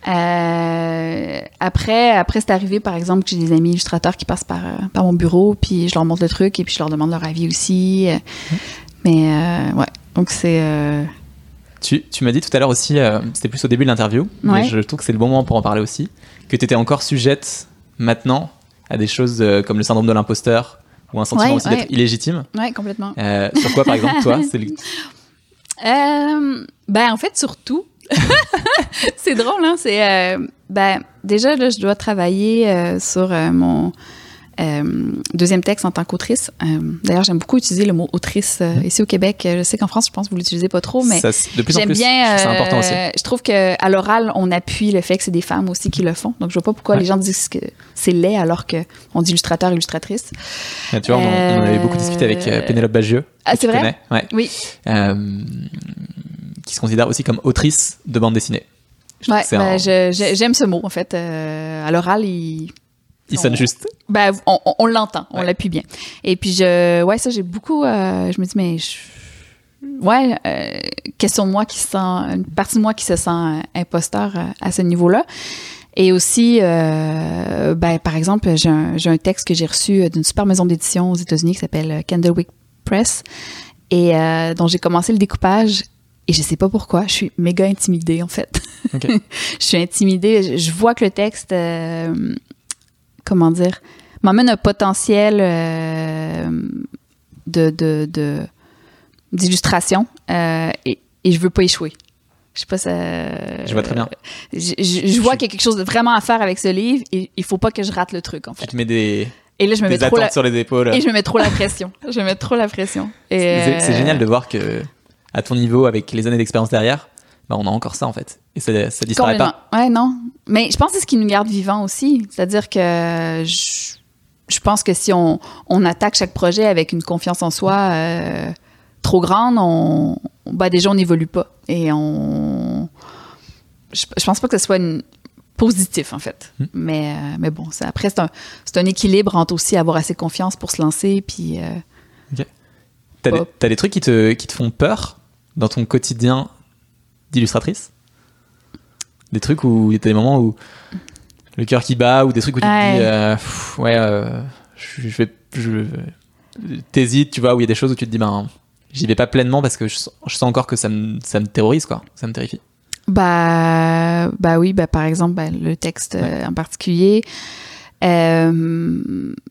Après, c'est arrivé, par exemple, que j'ai des amis illustrateurs qui passent par mon bureau, puis je leur montre le truc, et puis je leur demande leur avis aussi. Mais, donc c'est... Tu m'as dit tout à l'heure aussi, c'était plus au début de l'interview, mais je trouve que c'est le bon moment pour en parler aussi, que tu étais encore sujette maintenant à des choses comme le syndrome de l'imposteur ou un sentiment aussi d'être illégitime. Oui, complètement. Sur quoi, par exemple, toi? En fait, surtout. C'est drôle, hein? C'est, déjà, là, je dois travailler sur mon... deuxième texte en tant qu'autrice. D'ailleurs, j'aime beaucoup utiliser le mot autrice ici au Québec. Je sais qu'en France, je pense que vous l'utilisez pas trop, mais de plus en plus, c'est important aussi. Je trouve qu'à l'oral, on appuie le fait que c'est des femmes aussi qui le font. Donc, je vois pas pourquoi les gens disent que c'est laid alors qu'on dit illustrateur, illustratrice. Tu vois, on avait beaucoup discuté avec Pénélope Bagieux. Ah, c'est vrai? Oui. Qui se considère aussi comme autrice de bande dessinée. J'aime ce mot, en fait. À l'oral, il sonne juste. On l'entend, on l'appuie bien. Et puis, ça, j'ai beaucoup... je me dis, mais... question de moi une partie de moi qui se sent imposteur à ce niveau-là. Et aussi, par exemple, j'ai un texte que j'ai reçu d'une super maison d'édition aux États-Unis qui s'appelle Candlewick Press et dont j'ai commencé le découpage. Et je sais pas pourquoi, je suis méga intimidée, en fait. Okay. Je suis intimidée. Je vois que le texte... comment dire, m'emmène un potentiel d'illustration et je veux pas échouer. Je sais pas ça. Je vois très bien. Je vois qu'il y a quelque chose de vraiment à faire avec ce livre et il faut pas que je rate le truc, en fait. Tu te mets des attentes sur les épaules. Et je me mets trop la pression. C'est génial de voir que, à ton niveau, avec les années d'expérience derrière, bah, on a encore ça, en fait. Et ça disparaît pas. Ouais, non. Mais je pense que c'est ce qui nous garde vivants aussi. C'est-à-dire que je pense que si on attaque chaque projet avec une confiance en soi trop grande, déjà, on n'évolue pas. Et je pense pas que ce soit positif, en fait. Mais bon, après, c'est un équilibre entre aussi avoir assez confiance pour se lancer, puis... OK. T'as des trucs qui te font peur dans ton quotidien d'illustratrice? Des trucs où il y a des moments où le cœur qui bat, ou des trucs où tu te dis t'hésites, tu vois, où il y a des choses où tu te dis j'y vais pas pleinement parce que je sens encore que ça me terrorise, quoi. Ça me terrifie. Oui, par exemple, le texte en particulier. Le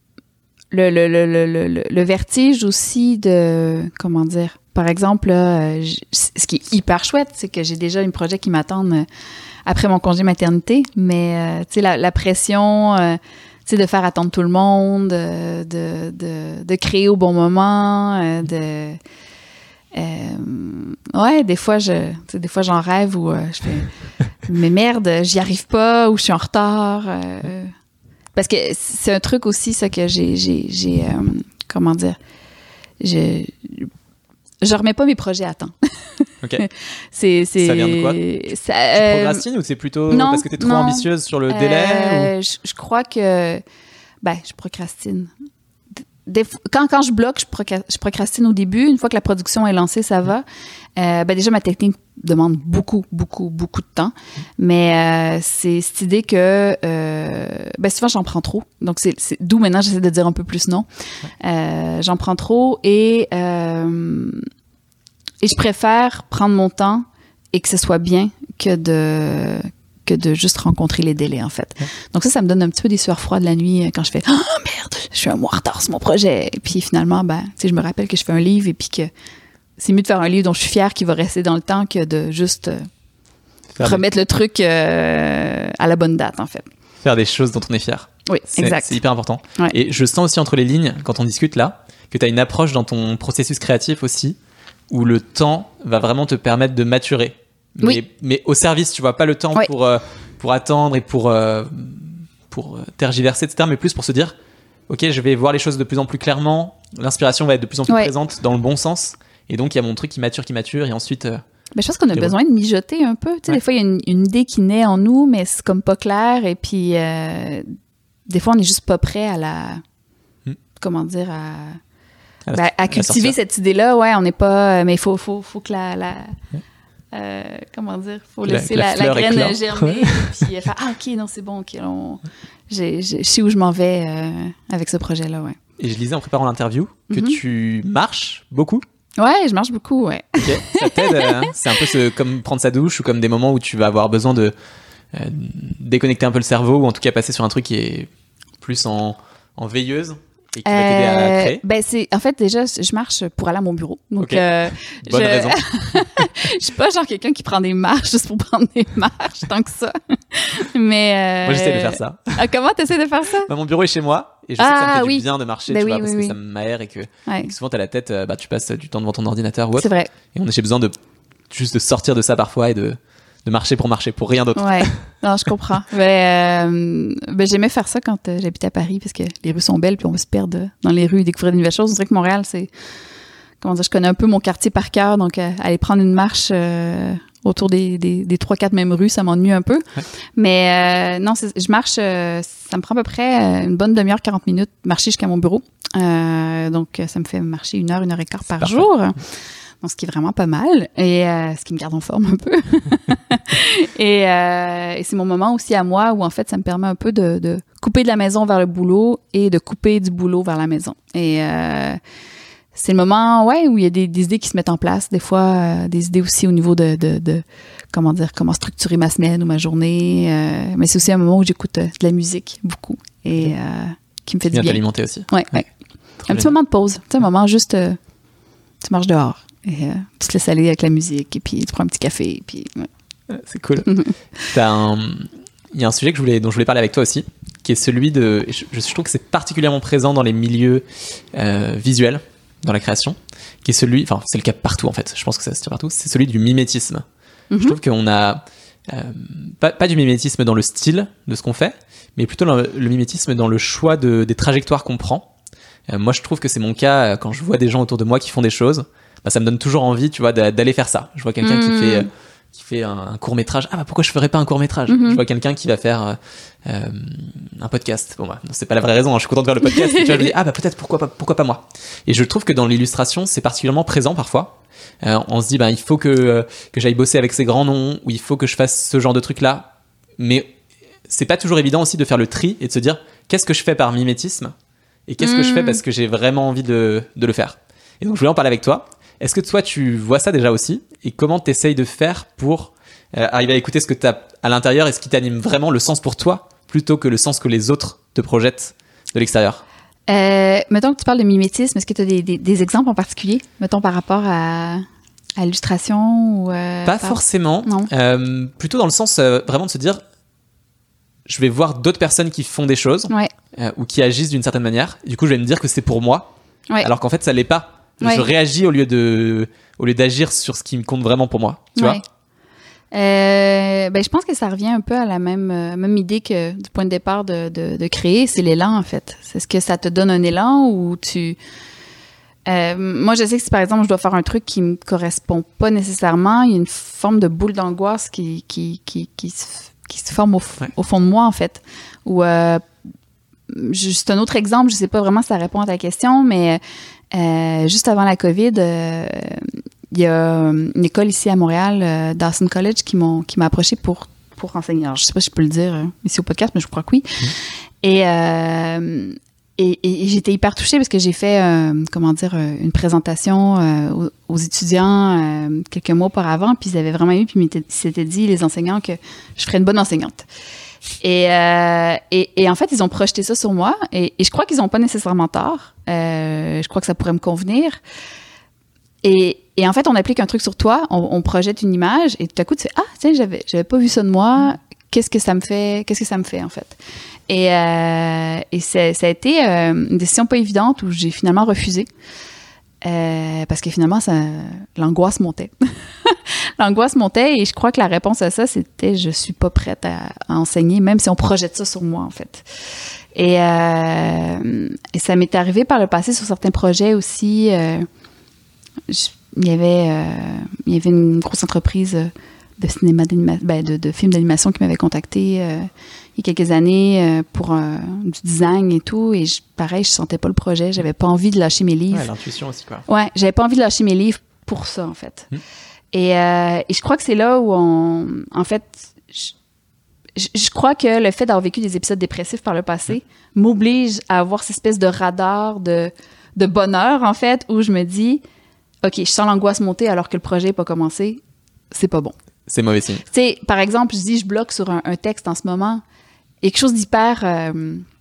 vertige aussi de, comment dire, par exemple, là, ce qui est hyper chouette, c'est que j'ai déjà un projet qui m'attend après mon congé maternité, mais tu sais, la pression, tu sais, de faire attendre tout le monde, de créer au bon moment, des fois j'en rêve où je fais mais merde, j'y arrive pas, ou je suis en retard, parce que c'est un truc aussi, ça, que j'ai comment dire, je remets pas mes projets à temps. OK. Ça vient de quoi? Tu procrastines, ou c'est plutôt parce que t'es trop ambitieuse sur le délai? Je crois que je procrastine. Quand je bloque, je procrastine au début. Une fois que la production est lancée, ça va. Déjà, ma technique demande beaucoup, beaucoup, beaucoup de temps. Mais c'est cette idée que souvent, j'en prends trop. Donc, c'est d'où maintenant, j'essaie de dire un peu plus non. J'en prends trop et je préfère prendre mon temps et que ce soit bien que de juste rencontrer les délais, en fait. Donc ça me donne un petit peu des sueurs froides la nuit quand je fais « Ah, merde, je suis un mois en retard sur mon projet. » Et puis finalement, je me rappelle que je fais un livre et puis que c'est mieux de faire un livre dont je suis fière, qui va rester dans le temps, que de juste remettre le truc à la bonne date, en fait. Faire des choses dont on est fier. Oui, exact. C'est hyper important. Ouais. Et je sens aussi entre les lignes, quand on discute là, que tu as une approche dans ton processus créatif aussi, où le temps va vraiment te permettre de maturer. Mais au service, tu vois, pas le temps pour attendre et pour tergiverser, etc., mais plus pour se dire, ok, je vais voir les choses de plus en plus clairement, l'inspiration va être de plus en plus présente dans le bon sens, et donc il y a mon truc qui mature, et ensuite... je pense qu'on a besoin de mijoter un peu. Tu sais, des fois, il y a une idée qui naît en nous, mais c'est comme pas clair, et puis des fois, on n'est juste pas prêt à la... Comment dire, à cultiver cette idée-là. Ouais, on n'est pas... Mais il faut que comment dire, faut laisser la graine germer, puis faire OK, non, c'est bon, OK, je sais où je m'en vais avec ce projet-là, ouais. Et je lisais en préparant l'interview que tu marches beaucoup. Ouais, je marche beaucoup, ouais. OK, ça t'aide, c'est un peu comme prendre sa douche, ou comme des moments où tu vas avoir besoin de déconnecter un peu le cerveau, ou en tout cas passer sur un truc qui est plus en veilleuse. Et qui va t'aider à créer? En fait, déjà, je marche pour aller à mon bureau. Donc, bonne raison. Je suis pas genre quelqu'un qui prend des marches juste pour prendre des marches, tant que ça. Mais moi, j'essaie de faire ça. Comment t'essaies de faire ça? Mon bureau est chez moi, et je sais que ça me fait du bien de marcher, tu vois, parce que ça m'aère, et que souvent t'as la tête, tu passes du temps devant ton ordinateur ou autre. C'est vrai. Et j'ai besoin juste de sortir de ça parfois, et de marcher, pour rien d'autre. Ouais, non, je comprends. J'aimais faire ça quand j'habitais à Paris, parce que les rues sont belles, puis on se perd dans les rues et découvrir de nouvelles choses. On dirait que Montréal, c'est... Comment dire, je connais un peu mon quartier par cœur, donc aller prendre une marche autour des 3-4 mêmes rues, ça m'ennuie un peu. Ouais. Mais non, je marche, ça me prend à peu près une bonne demi-heure, 40 minutes, marcher jusqu'à mon bureau. Donc, ça me fait marcher 1h et quart par jour. Donc, ce qui est vraiment pas mal, et ce qui me garde en forme un peu. et c'est mon moment aussi à moi où, en fait, ça me permet un peu de couper de la maison vers le boulot et de couper du boulot vers la maison. Et c'est le moment, où il y a des idées qui se mettent en place. Des fois, des idées aussi au niveau de comment structurer ma semaine ou ma journée. Mais c'est aussi un moment où j'écoute de la musique beaucoup et qui me fait du bien. T'alimenter aussi. Ouais. Un petit moment de pause. Tu sais, un moment juste, tu marches dehors et tu te laisses aller avec la musique et puis tu prends un petit café et puis... Ouais. C'est cool. Il y a un sujet dont je voulais parler avec toi aussi, qui est celui de... Je trouve que c'est particulièrement présent dans les milieux visuels, dans la création, qui est celui... Enfin, c'est le cas partout, en fait. Je pense que ça se tire partout. C'est celui du mimétisme. Je trouve qu'on a... pas du mimétisme dans le style de ce qu'on fait, mais plutôt le mimétisme dans le choix des trajectoires qu'on prend. Moi, je trouve que c'est mon cas quand je vois des gens autour de moi qui font des choses. Ça me donne toujours envie, tu vois, d'aller faire ça. Je vois quelqu'un qui fait un court-métrage. Ah, pourquoi je ferais pas un court-métrage? Je vois quelqu'un qui va faire un podcast. Bon, c'est pas la vraie raison, hein. Je suis content de faire le podcast. Et tu vois, je me dis, peut-être, pourquoi pas moi? Et je trouve que dans l'illustration, c'est particulièrement présent parfois. On se dit, il faut que j'aille bosser avec ces grands noms, ou il faut que je fasse ce genre de truc-là. Mais c'est pas toujours évident aussi de faire le tri et de se dire, qu'est-ce que je fais par mimétisme? Et qu'est-ce que je fais parce que j'ai vraiment envie de le faire? Et donc, je voulais en parler avec toi. Est-ce que toi, tu vois ça déjà aussi? Et comment tu essayes de faire pour arriver à écouter ce que tu as à l'intérieur et ce qui t'anime vraiment, le sens pour toi, plutôt que le sens que les autres te projettent de l'extérieur? Mettons que tu parles de mimétisme, est-ce que tu as des exemples en particulier, mettons par rapport à l'illustration ou Pas forcément. Non. Plutôt dans le sens vraiment de se dire, je vais voir d'autres personnes qui font des choses ou qui agissent d'une certaine manière. Du coup, je vais me dire que c'est pour moi, alors qu'en fait, ça l'est pas. Je réagis au lieu d'agir sur ce qui me compte vraiment pour moi. Tu vois? Je pense que ça revient un peu à la même idée que du point de départ de créer, c'est l'élan en fait. C'est ce que ça te donne un élan ou tu... moi, je sais que si par exemple je dois faire un truc qui me correspond pas nécessairement, il y a une forme de boule d'angoisse qui se forme au fond de moi en fait. Ou juste un autre exemple, je sais pas vraiment si ça répond à ta question, mais juste avant la COVID, il y a une école ici à Dawson College qui m'a approché pour enseigner. Alors, je sais pas si je peux le dire ici au podcast, mais je crois que oui. Et j'étais hyper touchée parce que j'ai fait, une présentation aux étudiants quelques mois auparavant, puis ils avaient vraiment eu, puis ils s'étaient dit, les enseignants, que je ferais une bonne enseignante. Et en fait, ils ont projeté ça sur moi, et je crois qu'ils n'ont pas nécessairement tort. Je crois que ça pourrait me convenir. Et en fait, on applique un truc sur toi, on projette une image, et tout à coup, tu fais « Ah, tiens, j'avais pas vu ça de moi. Qu'est-ce que ça me fait, en fait? » Et ça a été une décision pas évidente où j'ai finalement refusé. Parce que finalement, l'angoisse montait. L'angoisse montait et je crois que la réponse à ça, c'était « Je suis pas prête à enseigner, même si on projette ça sur moi, en fait. » Et ça m'est arrivé par le passé sur certains projets aussi. Il y avait une grosse entreprise de cinéma de films d'animation qui m'avait contacté il y a quelques années pour du design et tout, et pareil, je sentais pas le projet, j'avais pas envie de lâcher mes livres. Ouais, l'intuition aussi, quoi. Ouais, j'avais pas envie de lâcher mes livres pour ça, en fait. Et je crois que c'est là où en fait, je crois que le fait d'avoir vécu des épisodes dépressifs par le passé m'oblige à avoir cette espèce de radar de bonheur, en fait, où je me dis, OK, je sens l'angoisse monter alors que le projet n'est pas commencé, c'est pas bon. C'est mauvais signe. Tu sais, par exemple, je bloque sur un texte en ce moment. Il y a quelque chose d'hyper,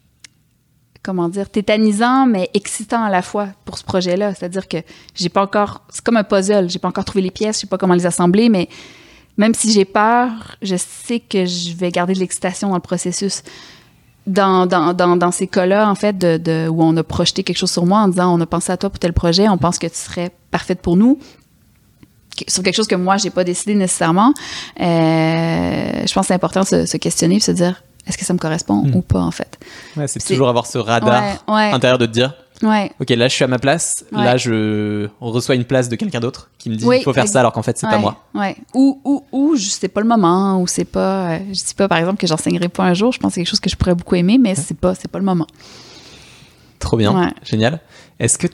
tétanisant, mais excitant à la fois pour ce projet-là. C'est-à-dire que j'ai pas encore... C'est comme un puzzle. J'ai pas encore trouvé les pièces, je sais pas comment les assembler, mais même si j'ai peur, je sais que je vais garder de l'excitation dans le processus. Dans ces cas-là, en fait, où on a projeté quelque chose sur moi en disant « On a pensé à toi pour tel projet, on pense que tu serais parfaite pour nous », sur quelque chose que moi, j'ai pas décidé nécessairement, je pense que c'est important de se questionner et de se dire est-ce que ça me correspond ou pas, en fait. Ouais, c'est toujours avoir ce radar intérieur de te dire OK, là, je suis à ma place. Là, on reçoit une place de quelqu'un d'autre qui me dit il faut faire ça alors qu'en fait, c'est pas moi. Ouais. Ou c'est pas le moment, ou c'est pas... je dis pas, par exemple, que j'enseignerai pas un jour. Je pense que c'est quelque chose que je pourrais beaucoup aimer, mais c'est pas le moment. Trop bien. Génial. Est-ce qu'il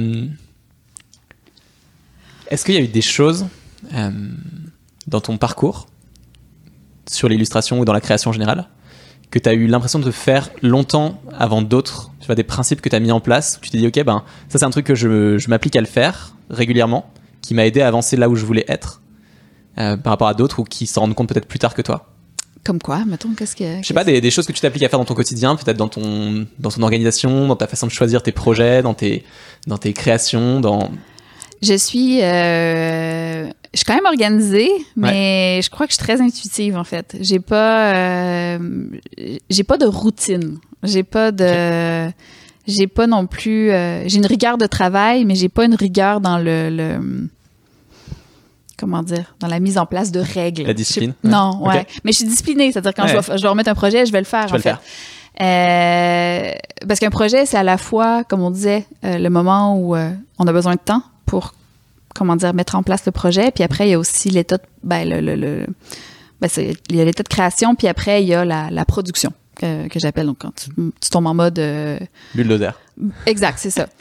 y a eu des choses dans ton parcours, sur l'illustration ou dans la création générale, que tu as eu l'impression de faire longtemps avant d'autres? Tu vois, des principes que tu as mis en place, où tu t'es dit, ok, ben, ça c'est un truc que je m'applique à le faire régulièrement, qui m'a aidé à avancer là où je voulais être, par rapport à d'autres, ou qui s'en rendent compte peut-être plus tard que toi? Comme quoi, mettons, qu'est-ce que... Je sais pas, des choses que tu t'appliques à faire dans ton quotidien, peut-être dans ton organisation, dans ta façon de choisir tes projets, dans tes créations, Je suis quand même organisée, mais je crois que je suis très intuitive, en fait. J'ai pas de routine. J'ai pas non plus... j'ai une rigueur de travail, mais j'ai pas une rigueur dans comment dire, dans la mise en place de règles. La discipline? Non, ouais. Okay. Mais je suis disciplinée, c'est-à-dire quand je dois remettre un projet, je vais le faire, parce qu'un projet, c'est à la fois, comme on disait, le moment où on a besoin de temps pour, comment dire, mettre en place le projet, puis après, il y a aussi l'état de, il y a l'état de création, puis après, il y a la production que j'appelle, donc quand tu tombes en mode... bulldozer. Exact, c'est ça.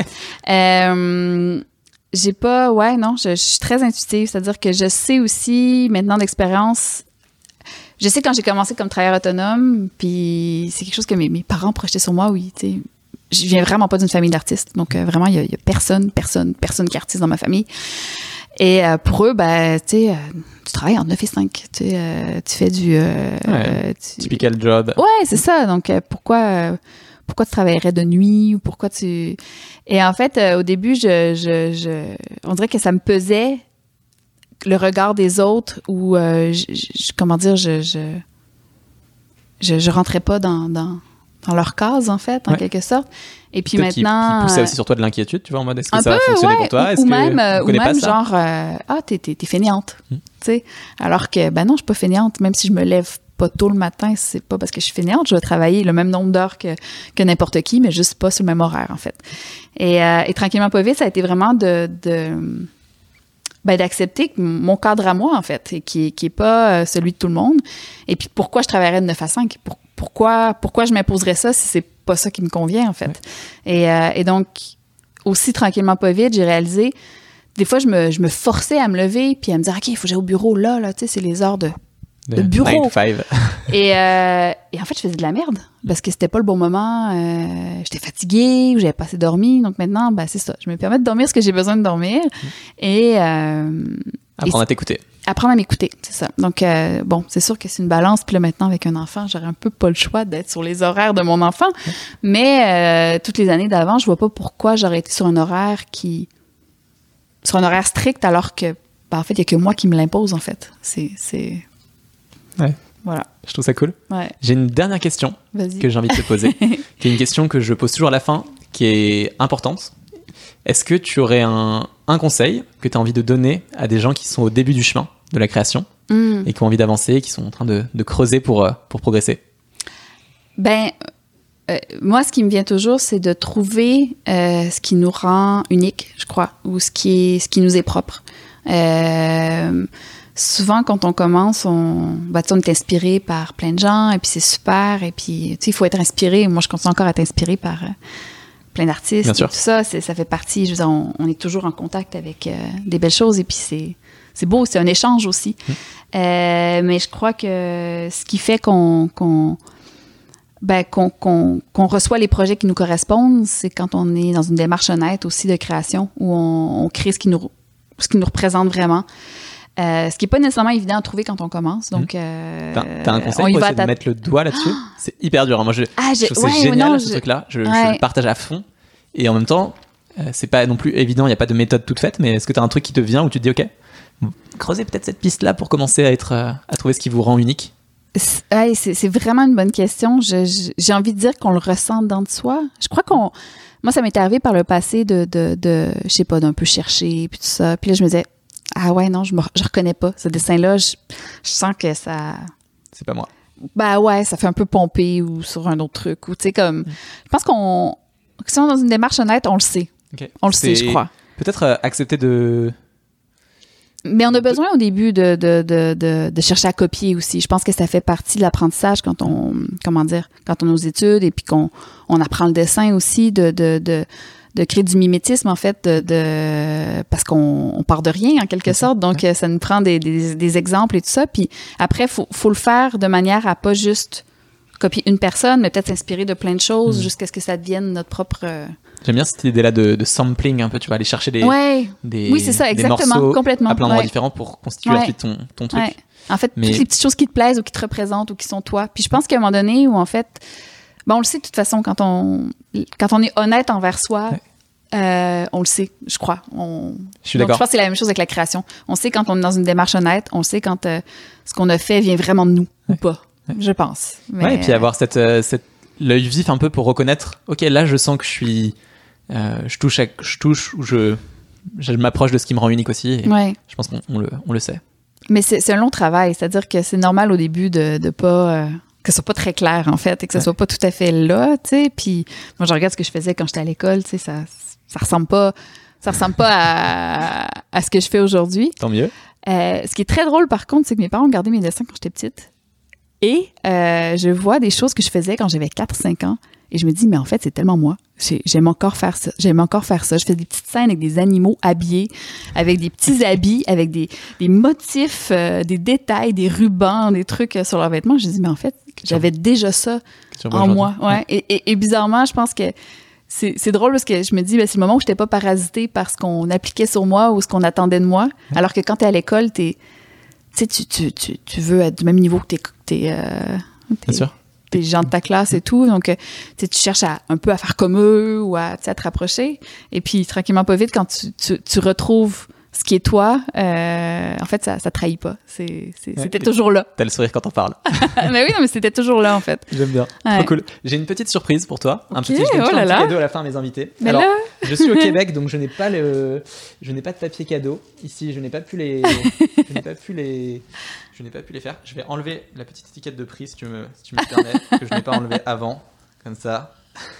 Je suis très intuitive, c'est-à-dire que je sais aussi, maintenant d'expérience, je sais quand j'ai commencé comme travailleur autonome, puis c'est quelque chose que mes parents projetaient sur moi, oui, tu sais. Je viens vraiment pas d'une famille d'artistes, donc vraiment, il y a personne qui est artiste dans ma famille. Et pour eux, tu travailles en 9 et 5, tu fais du... typical job. Ouais, c'est ça, donc pourquoi tu travaillerais de nuit ou pourquoi tu... Et en fait, au début, on dirait que ça me pesait le regard des autres ou, comment dire, je rentrais pas dans leur case, en fait, en quelque sorte. Et puis maintenant... Qui poussait aussi sur toi de l'inquiétude, tu vois, en mode, est-ce que ça va fonctionner pour toi? Ou même genre, t'es fainéante, tu sais. Alors que, non, je suis pas fainéante, même si je me lève pas tôt le matin, c'est pas parce que je suis fainéante, je vais travailler le même nombre d'heures que n'importe qui, mais juste pas sur le même horaire, en fait. Et tranquillement pas vite, ça a été vraiment d'accepter que mon cadre à moi, en fait, et qui est pas celui de tout le monde. Et puis pourquoi je travaillerais de 9 à 5? Pourquoi je m'imposerais ça si c'est pas ça qui me convient, en fait? Et donc, aussi tranquillement pas vite, j'ai réalisé, des fois, je me forçais à me lever puis à me dire, OK, il faut que j'aille au bureau là, tu sais, c'est les heures de bureau. 9 to 5. Et en fait, je faisais de la merde parce que c'était pas le bon moment. J'étais fatiguée ou j'avais pas assez dormi. Donc maintenant, c'est ça. Je me permets de dormir ce que j'ai besoin de dormir. Et apprendre à t'écouter. Apprendre à m'écouter, c'est ça. Donc, c'est sûr que c'est une balance. Puis là, maintenant, avec un enfant, j'aurais un peu pas le choix d'être sur les horaires de mon enfant. Mais toutes les années d'avant, je vois pas pourquoi j'aurais été sur un horaire strict alors que, en fait, il y a que moi qui me l'impose, en fait. C'est... Ouais. Voilà. Je trouve ça cool. Ouais. J'ai une dernière question Vas-y. que j'ai envie de te poser, qui est une question que je pose toujours à la fin, qui est importante. Est-ce que tu aurais un conseil que tu as envie de donner à des gens qui sont au début du chemin de la création et qui ont envie d'avancer, qui sont en train de creuser pour progresser? Moi, ce qui me vient toujours, c'est de trouver ce qui nous rend unique, je crois, ou ce qui nous est propre. Souvent, quand on commence, on est inspiré par plein de gens, et puis c'est super, et puis, il faut être inspiré. Moi, je continue encore à être inspiré par plein d'artistes. Bien sûr. Tout ça, ça fait partie, je veux dire, on est toujours en contact avec des belles choses, et puis c'est beau, c'est un échange aussi. Mais je crois que ce qui fait qu'on reçoit les projets qui nous correspondent, c'est quand on est dans une démarche honnête aussi de création, où on crée ce qui nous représente vraiment. Ce qui n'est pas nécessairement évident à trouver quand on commence. Donc, t'as un conseil pour essayer de mettre le doigt là-dessus? C'est hyper dur. Moi, je trouve c'est génial, ce truc-là. Je le partage à fond. Et en même temps, c'est pas non plus évident. Il n'y a pas de méthode toute faite. Mais est-ce que tu as un truc qui te vient où tu te dis, OK, creusez peut-être cette piste-là pour commencer à trouver ce qui vous rend unique? C'est vraiment une bonne question. J'ai envie de dire qu'on le ressent dans de soi. Je crois moi, ça m'est arrivé par le passé de je sais pas, d'un peu chercher, puis tout ça. Puis là, je me disais, ah ouais, non, je reconnais pas. Ce dessin-là, je sens que ça... C'est pas moi. Ça fait un peu pomper ou sur un autre truc. Ou tu sais, comme... Je pense si on est dans une démarche honnête, on le sait. Okay. On le sait, je crois. Peut-être accepter de... Mais on a besoin au début de chercher à copier aussi. Je pense que ça fait partie de l'apprentissage quand on est aux études et puis qu'on apprend le dessin aussi, de créer du mimétisme, en fait, parce qu'on part de rien, en quelque sorte. Donc, ça nous prend des exemples et tout ça. Puis après, faut le faire de manière à pas juste copier une personne, mais peut-être s'inspirer de plein de choses jusqu'à ce que ça devienne notre propre... J'aime bien cette idée-là de sampling un peu, tu vas aller chercher des oui, c'est ça, des exactement, morceaux complètement. à plein d'endroits différents pour constituer ensuite ton truc. Ouais. En fait, toutes les petites choses qui te plaisent ou qui te représentent ou qui sont toi. Puis je pense qu'à un moment donné où en fait, on le sait de toute façon quand on est honnête envers soi, on le sait, je crois. Je suis d'accord. Donc, je pense que c'est la même chose avec la création. On sait quand on est dans une démarche honnête, on sait quand ce qu'on a fait vient vraiment de nous ou pas, je pense. Mais, et puis avoir l'œil vif un peu pour reconnaître, ok, là je sens que je touche ou je m'approche de ce qui me rend unique aussi. Et je pense qu'on le sait. Mais c'est un long travail, c'est-à-dire que c'est normal au début de pas... que ce soit pas très clair, en fait, et que ce soit pas tout à fait là, tu sais. Puis moi, je regarde ce que je faisais quand j'étais à l'école, tu sais, ça ressemble pas à ce que je fais aujourd'hui. Tant mieux. Ce qui est très drôle, par contre, c'est que mes parents ont gardé mes dessins quand j'étais petite. Et je vois des choses que je faisais quand j'avais 4-5 ans. Et je me dis, mais en fait, c'est tellement moi. J'aime encore faire ça. Je fais des petites scènes avec des animaux habillés, avec des petits habits, avec des motifs, des détails, des rubans, des trucs sur leurs vêtements. Je me dis, mais en fait, j'avais déjà ça en moi. Ouais. Et bizarrement, je pense que c'est drôle parce que je me dis, c'est le moment où je n'étais pas parasitée par ce qu'on appliquait sur moi ou ce qu'on attendait de moi. Alors que quand tu es à l'école, tu veux être du même niveau que tes Bien sûr. Des gens de ta classe et tout. Donc, tu cherches un peu à faire comme eux ou à te rapprocher. Et puis, tranquillement, pas vite, quand tu retrouves ce qui est toi, en fait, ça trahit pas. C'était toujours là. T'as le sourire quand on parle. Mais oui, non, mais c'était toujours là, en fait. J'aime bien. Trop cool. J'ai une petite surprise pour toi. Okay, je donne un petit cadeau à la fin à mes invités. Mais alors, là... je suis au Québec, donc je n'ai pas de papier cadeau. Ici, je n'ai pas pu les faire. Je vais enlever la petite étiquette de prix, si tu me permets, que je n'ai pas enlevé avant. Comme ça.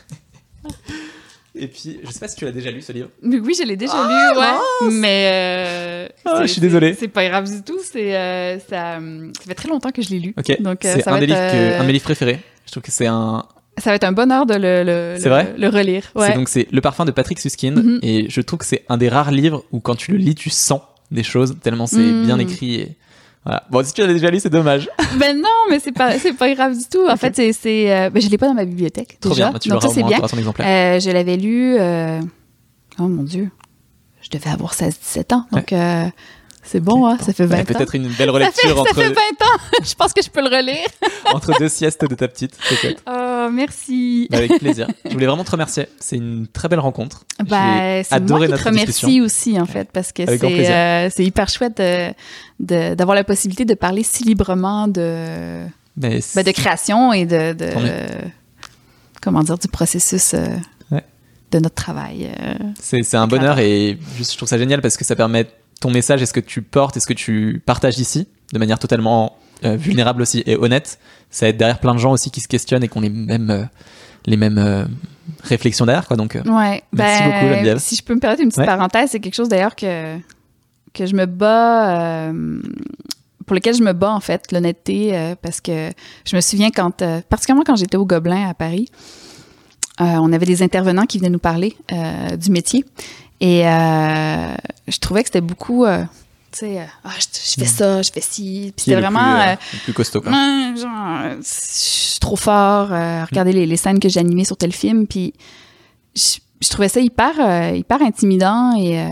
Et puis, je sais pas si tu l'as déjà lu, ce livre. Mais oui, je l'ai déjà lu, ouais. Mince. Mais je suis désolé. C'est pas grave du tout. Ça fait très longtemps que je l'ai lu. Ok. Donc, c'est un de mes livres préférés. Je trouve que c'est un... Ça va être un bonheur de le relire. Ouais. C'est Le Parfum de Patrick Süskind. Et je trouve que c'est un des rares livres où quand tu le lis, tu sens des choses tellement c'est bien écrit. Et... Voilà. Bon, si tu l'as déjà lu, c'est dommage. Ben non, mais c'est pas grave du tout. En fait, je l'ai pas dans ma bibliothèque. Trop déjà. bien. Tu donc ça, c'est bien. Ton exemplaire. Je l'avais lu. Oh mon Dieu. Je devais avoir 16-17 ans. Donc, c'est bon, hein. Ça fait 20 ans. Peut-être une belle relecture ça fait 20 ans. Je pense que je peux le relire. Entre deux siestes de ta petite, peut-être. Oh, merci. Avec plaisir. Je voulais vraiment te remercier. C'est une très belle rencontre. J'ai adoré notre discussion. C'est moi qui te remercie aussi, en fait, parce que c'est hyper chouette d'avoir la possibilité de parler si librement de création et comment dire, du processus de notre travail. C'est un bonheur et juste, je trouve ça génial parce que ça permet ton message et ce que tu portes et ce que tu partages ici de manière totalement vulnérable aussi et honnête. Ça aide derrière plein de gens aussi qui se questionnent et qui ont les mêmes réflexions derrière, quoi. Donc, merci beaucoup, Geneviève. Si je peux me permettre une petite parenthèse, c'est quelque chose d'ailleurs que je me bats, pour lequel je me bats en fait, l'honnêteté, parce que je me souviens particulièrement quand j'étais au Gobelin à Paris, on avait des intervenants qui venaient nous parler du métier. Et je trouvais que c'était beaucoup, tu sais, je fais ça, je fais ci. Puis c'était vraiment... le plus costaud, quoi. Genre, je suis trop fort, regardez les scènes que j'ai animées sur tel film. Puis je trouvais ça hyper intimidant. Et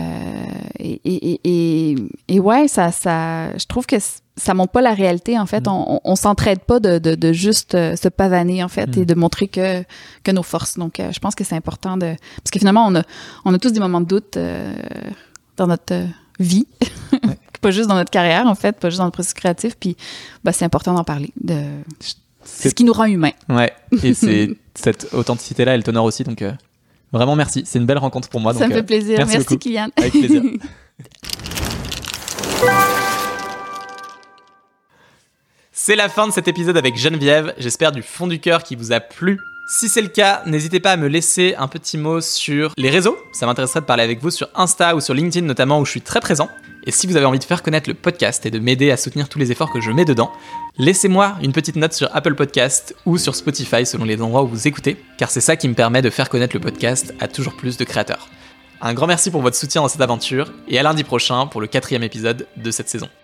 ouais, je trouve que ça montre pas la réalité, en fait. On s'entraide pas de juste se pavaner, en fait, et de montrer que nos forces. Donc, je pense que c'est important parce que finalement, on a tous des moments de doute dans notre vie. Pas juste dans notre carrière, en fait, pas juste dans le processus créatif. Puis, c'est important d'en parler. C'est ce qui nous rend humains. Ouais. Et cette authenticité-là, elle t'honore aussi. Donc, vraiment, merci. C'est une belle rencontre pour moi. Ça me fait plaisir. Merci Kylian. Avec plaisir. C'est la fin de cet épisode avec Geneviève. J'espère du fond du cœur qu'il vous a plu. Si c'est le cas, n'hésitez pas à me laisser un petit mot sur les réseaux. Ça m'intéresserait de parler avec vous sur Insta ou sur LinkedIn notamment, où je suis très présent. Et si vous avez envie de faire connaître le podcast et de m'aider à soutenir tous les efforts que je mets dedans, laissez-moi une petite note sur Apple Podcast ou sur Spotify selon les endroits où vous écoutez, car c'est ça qui me permet de faire connaître le podcast à toujours plus de créateurs. Un grand merci pour votre soutien dans cette aventure et à lundi prochain pour le 4e épisode de cette saison.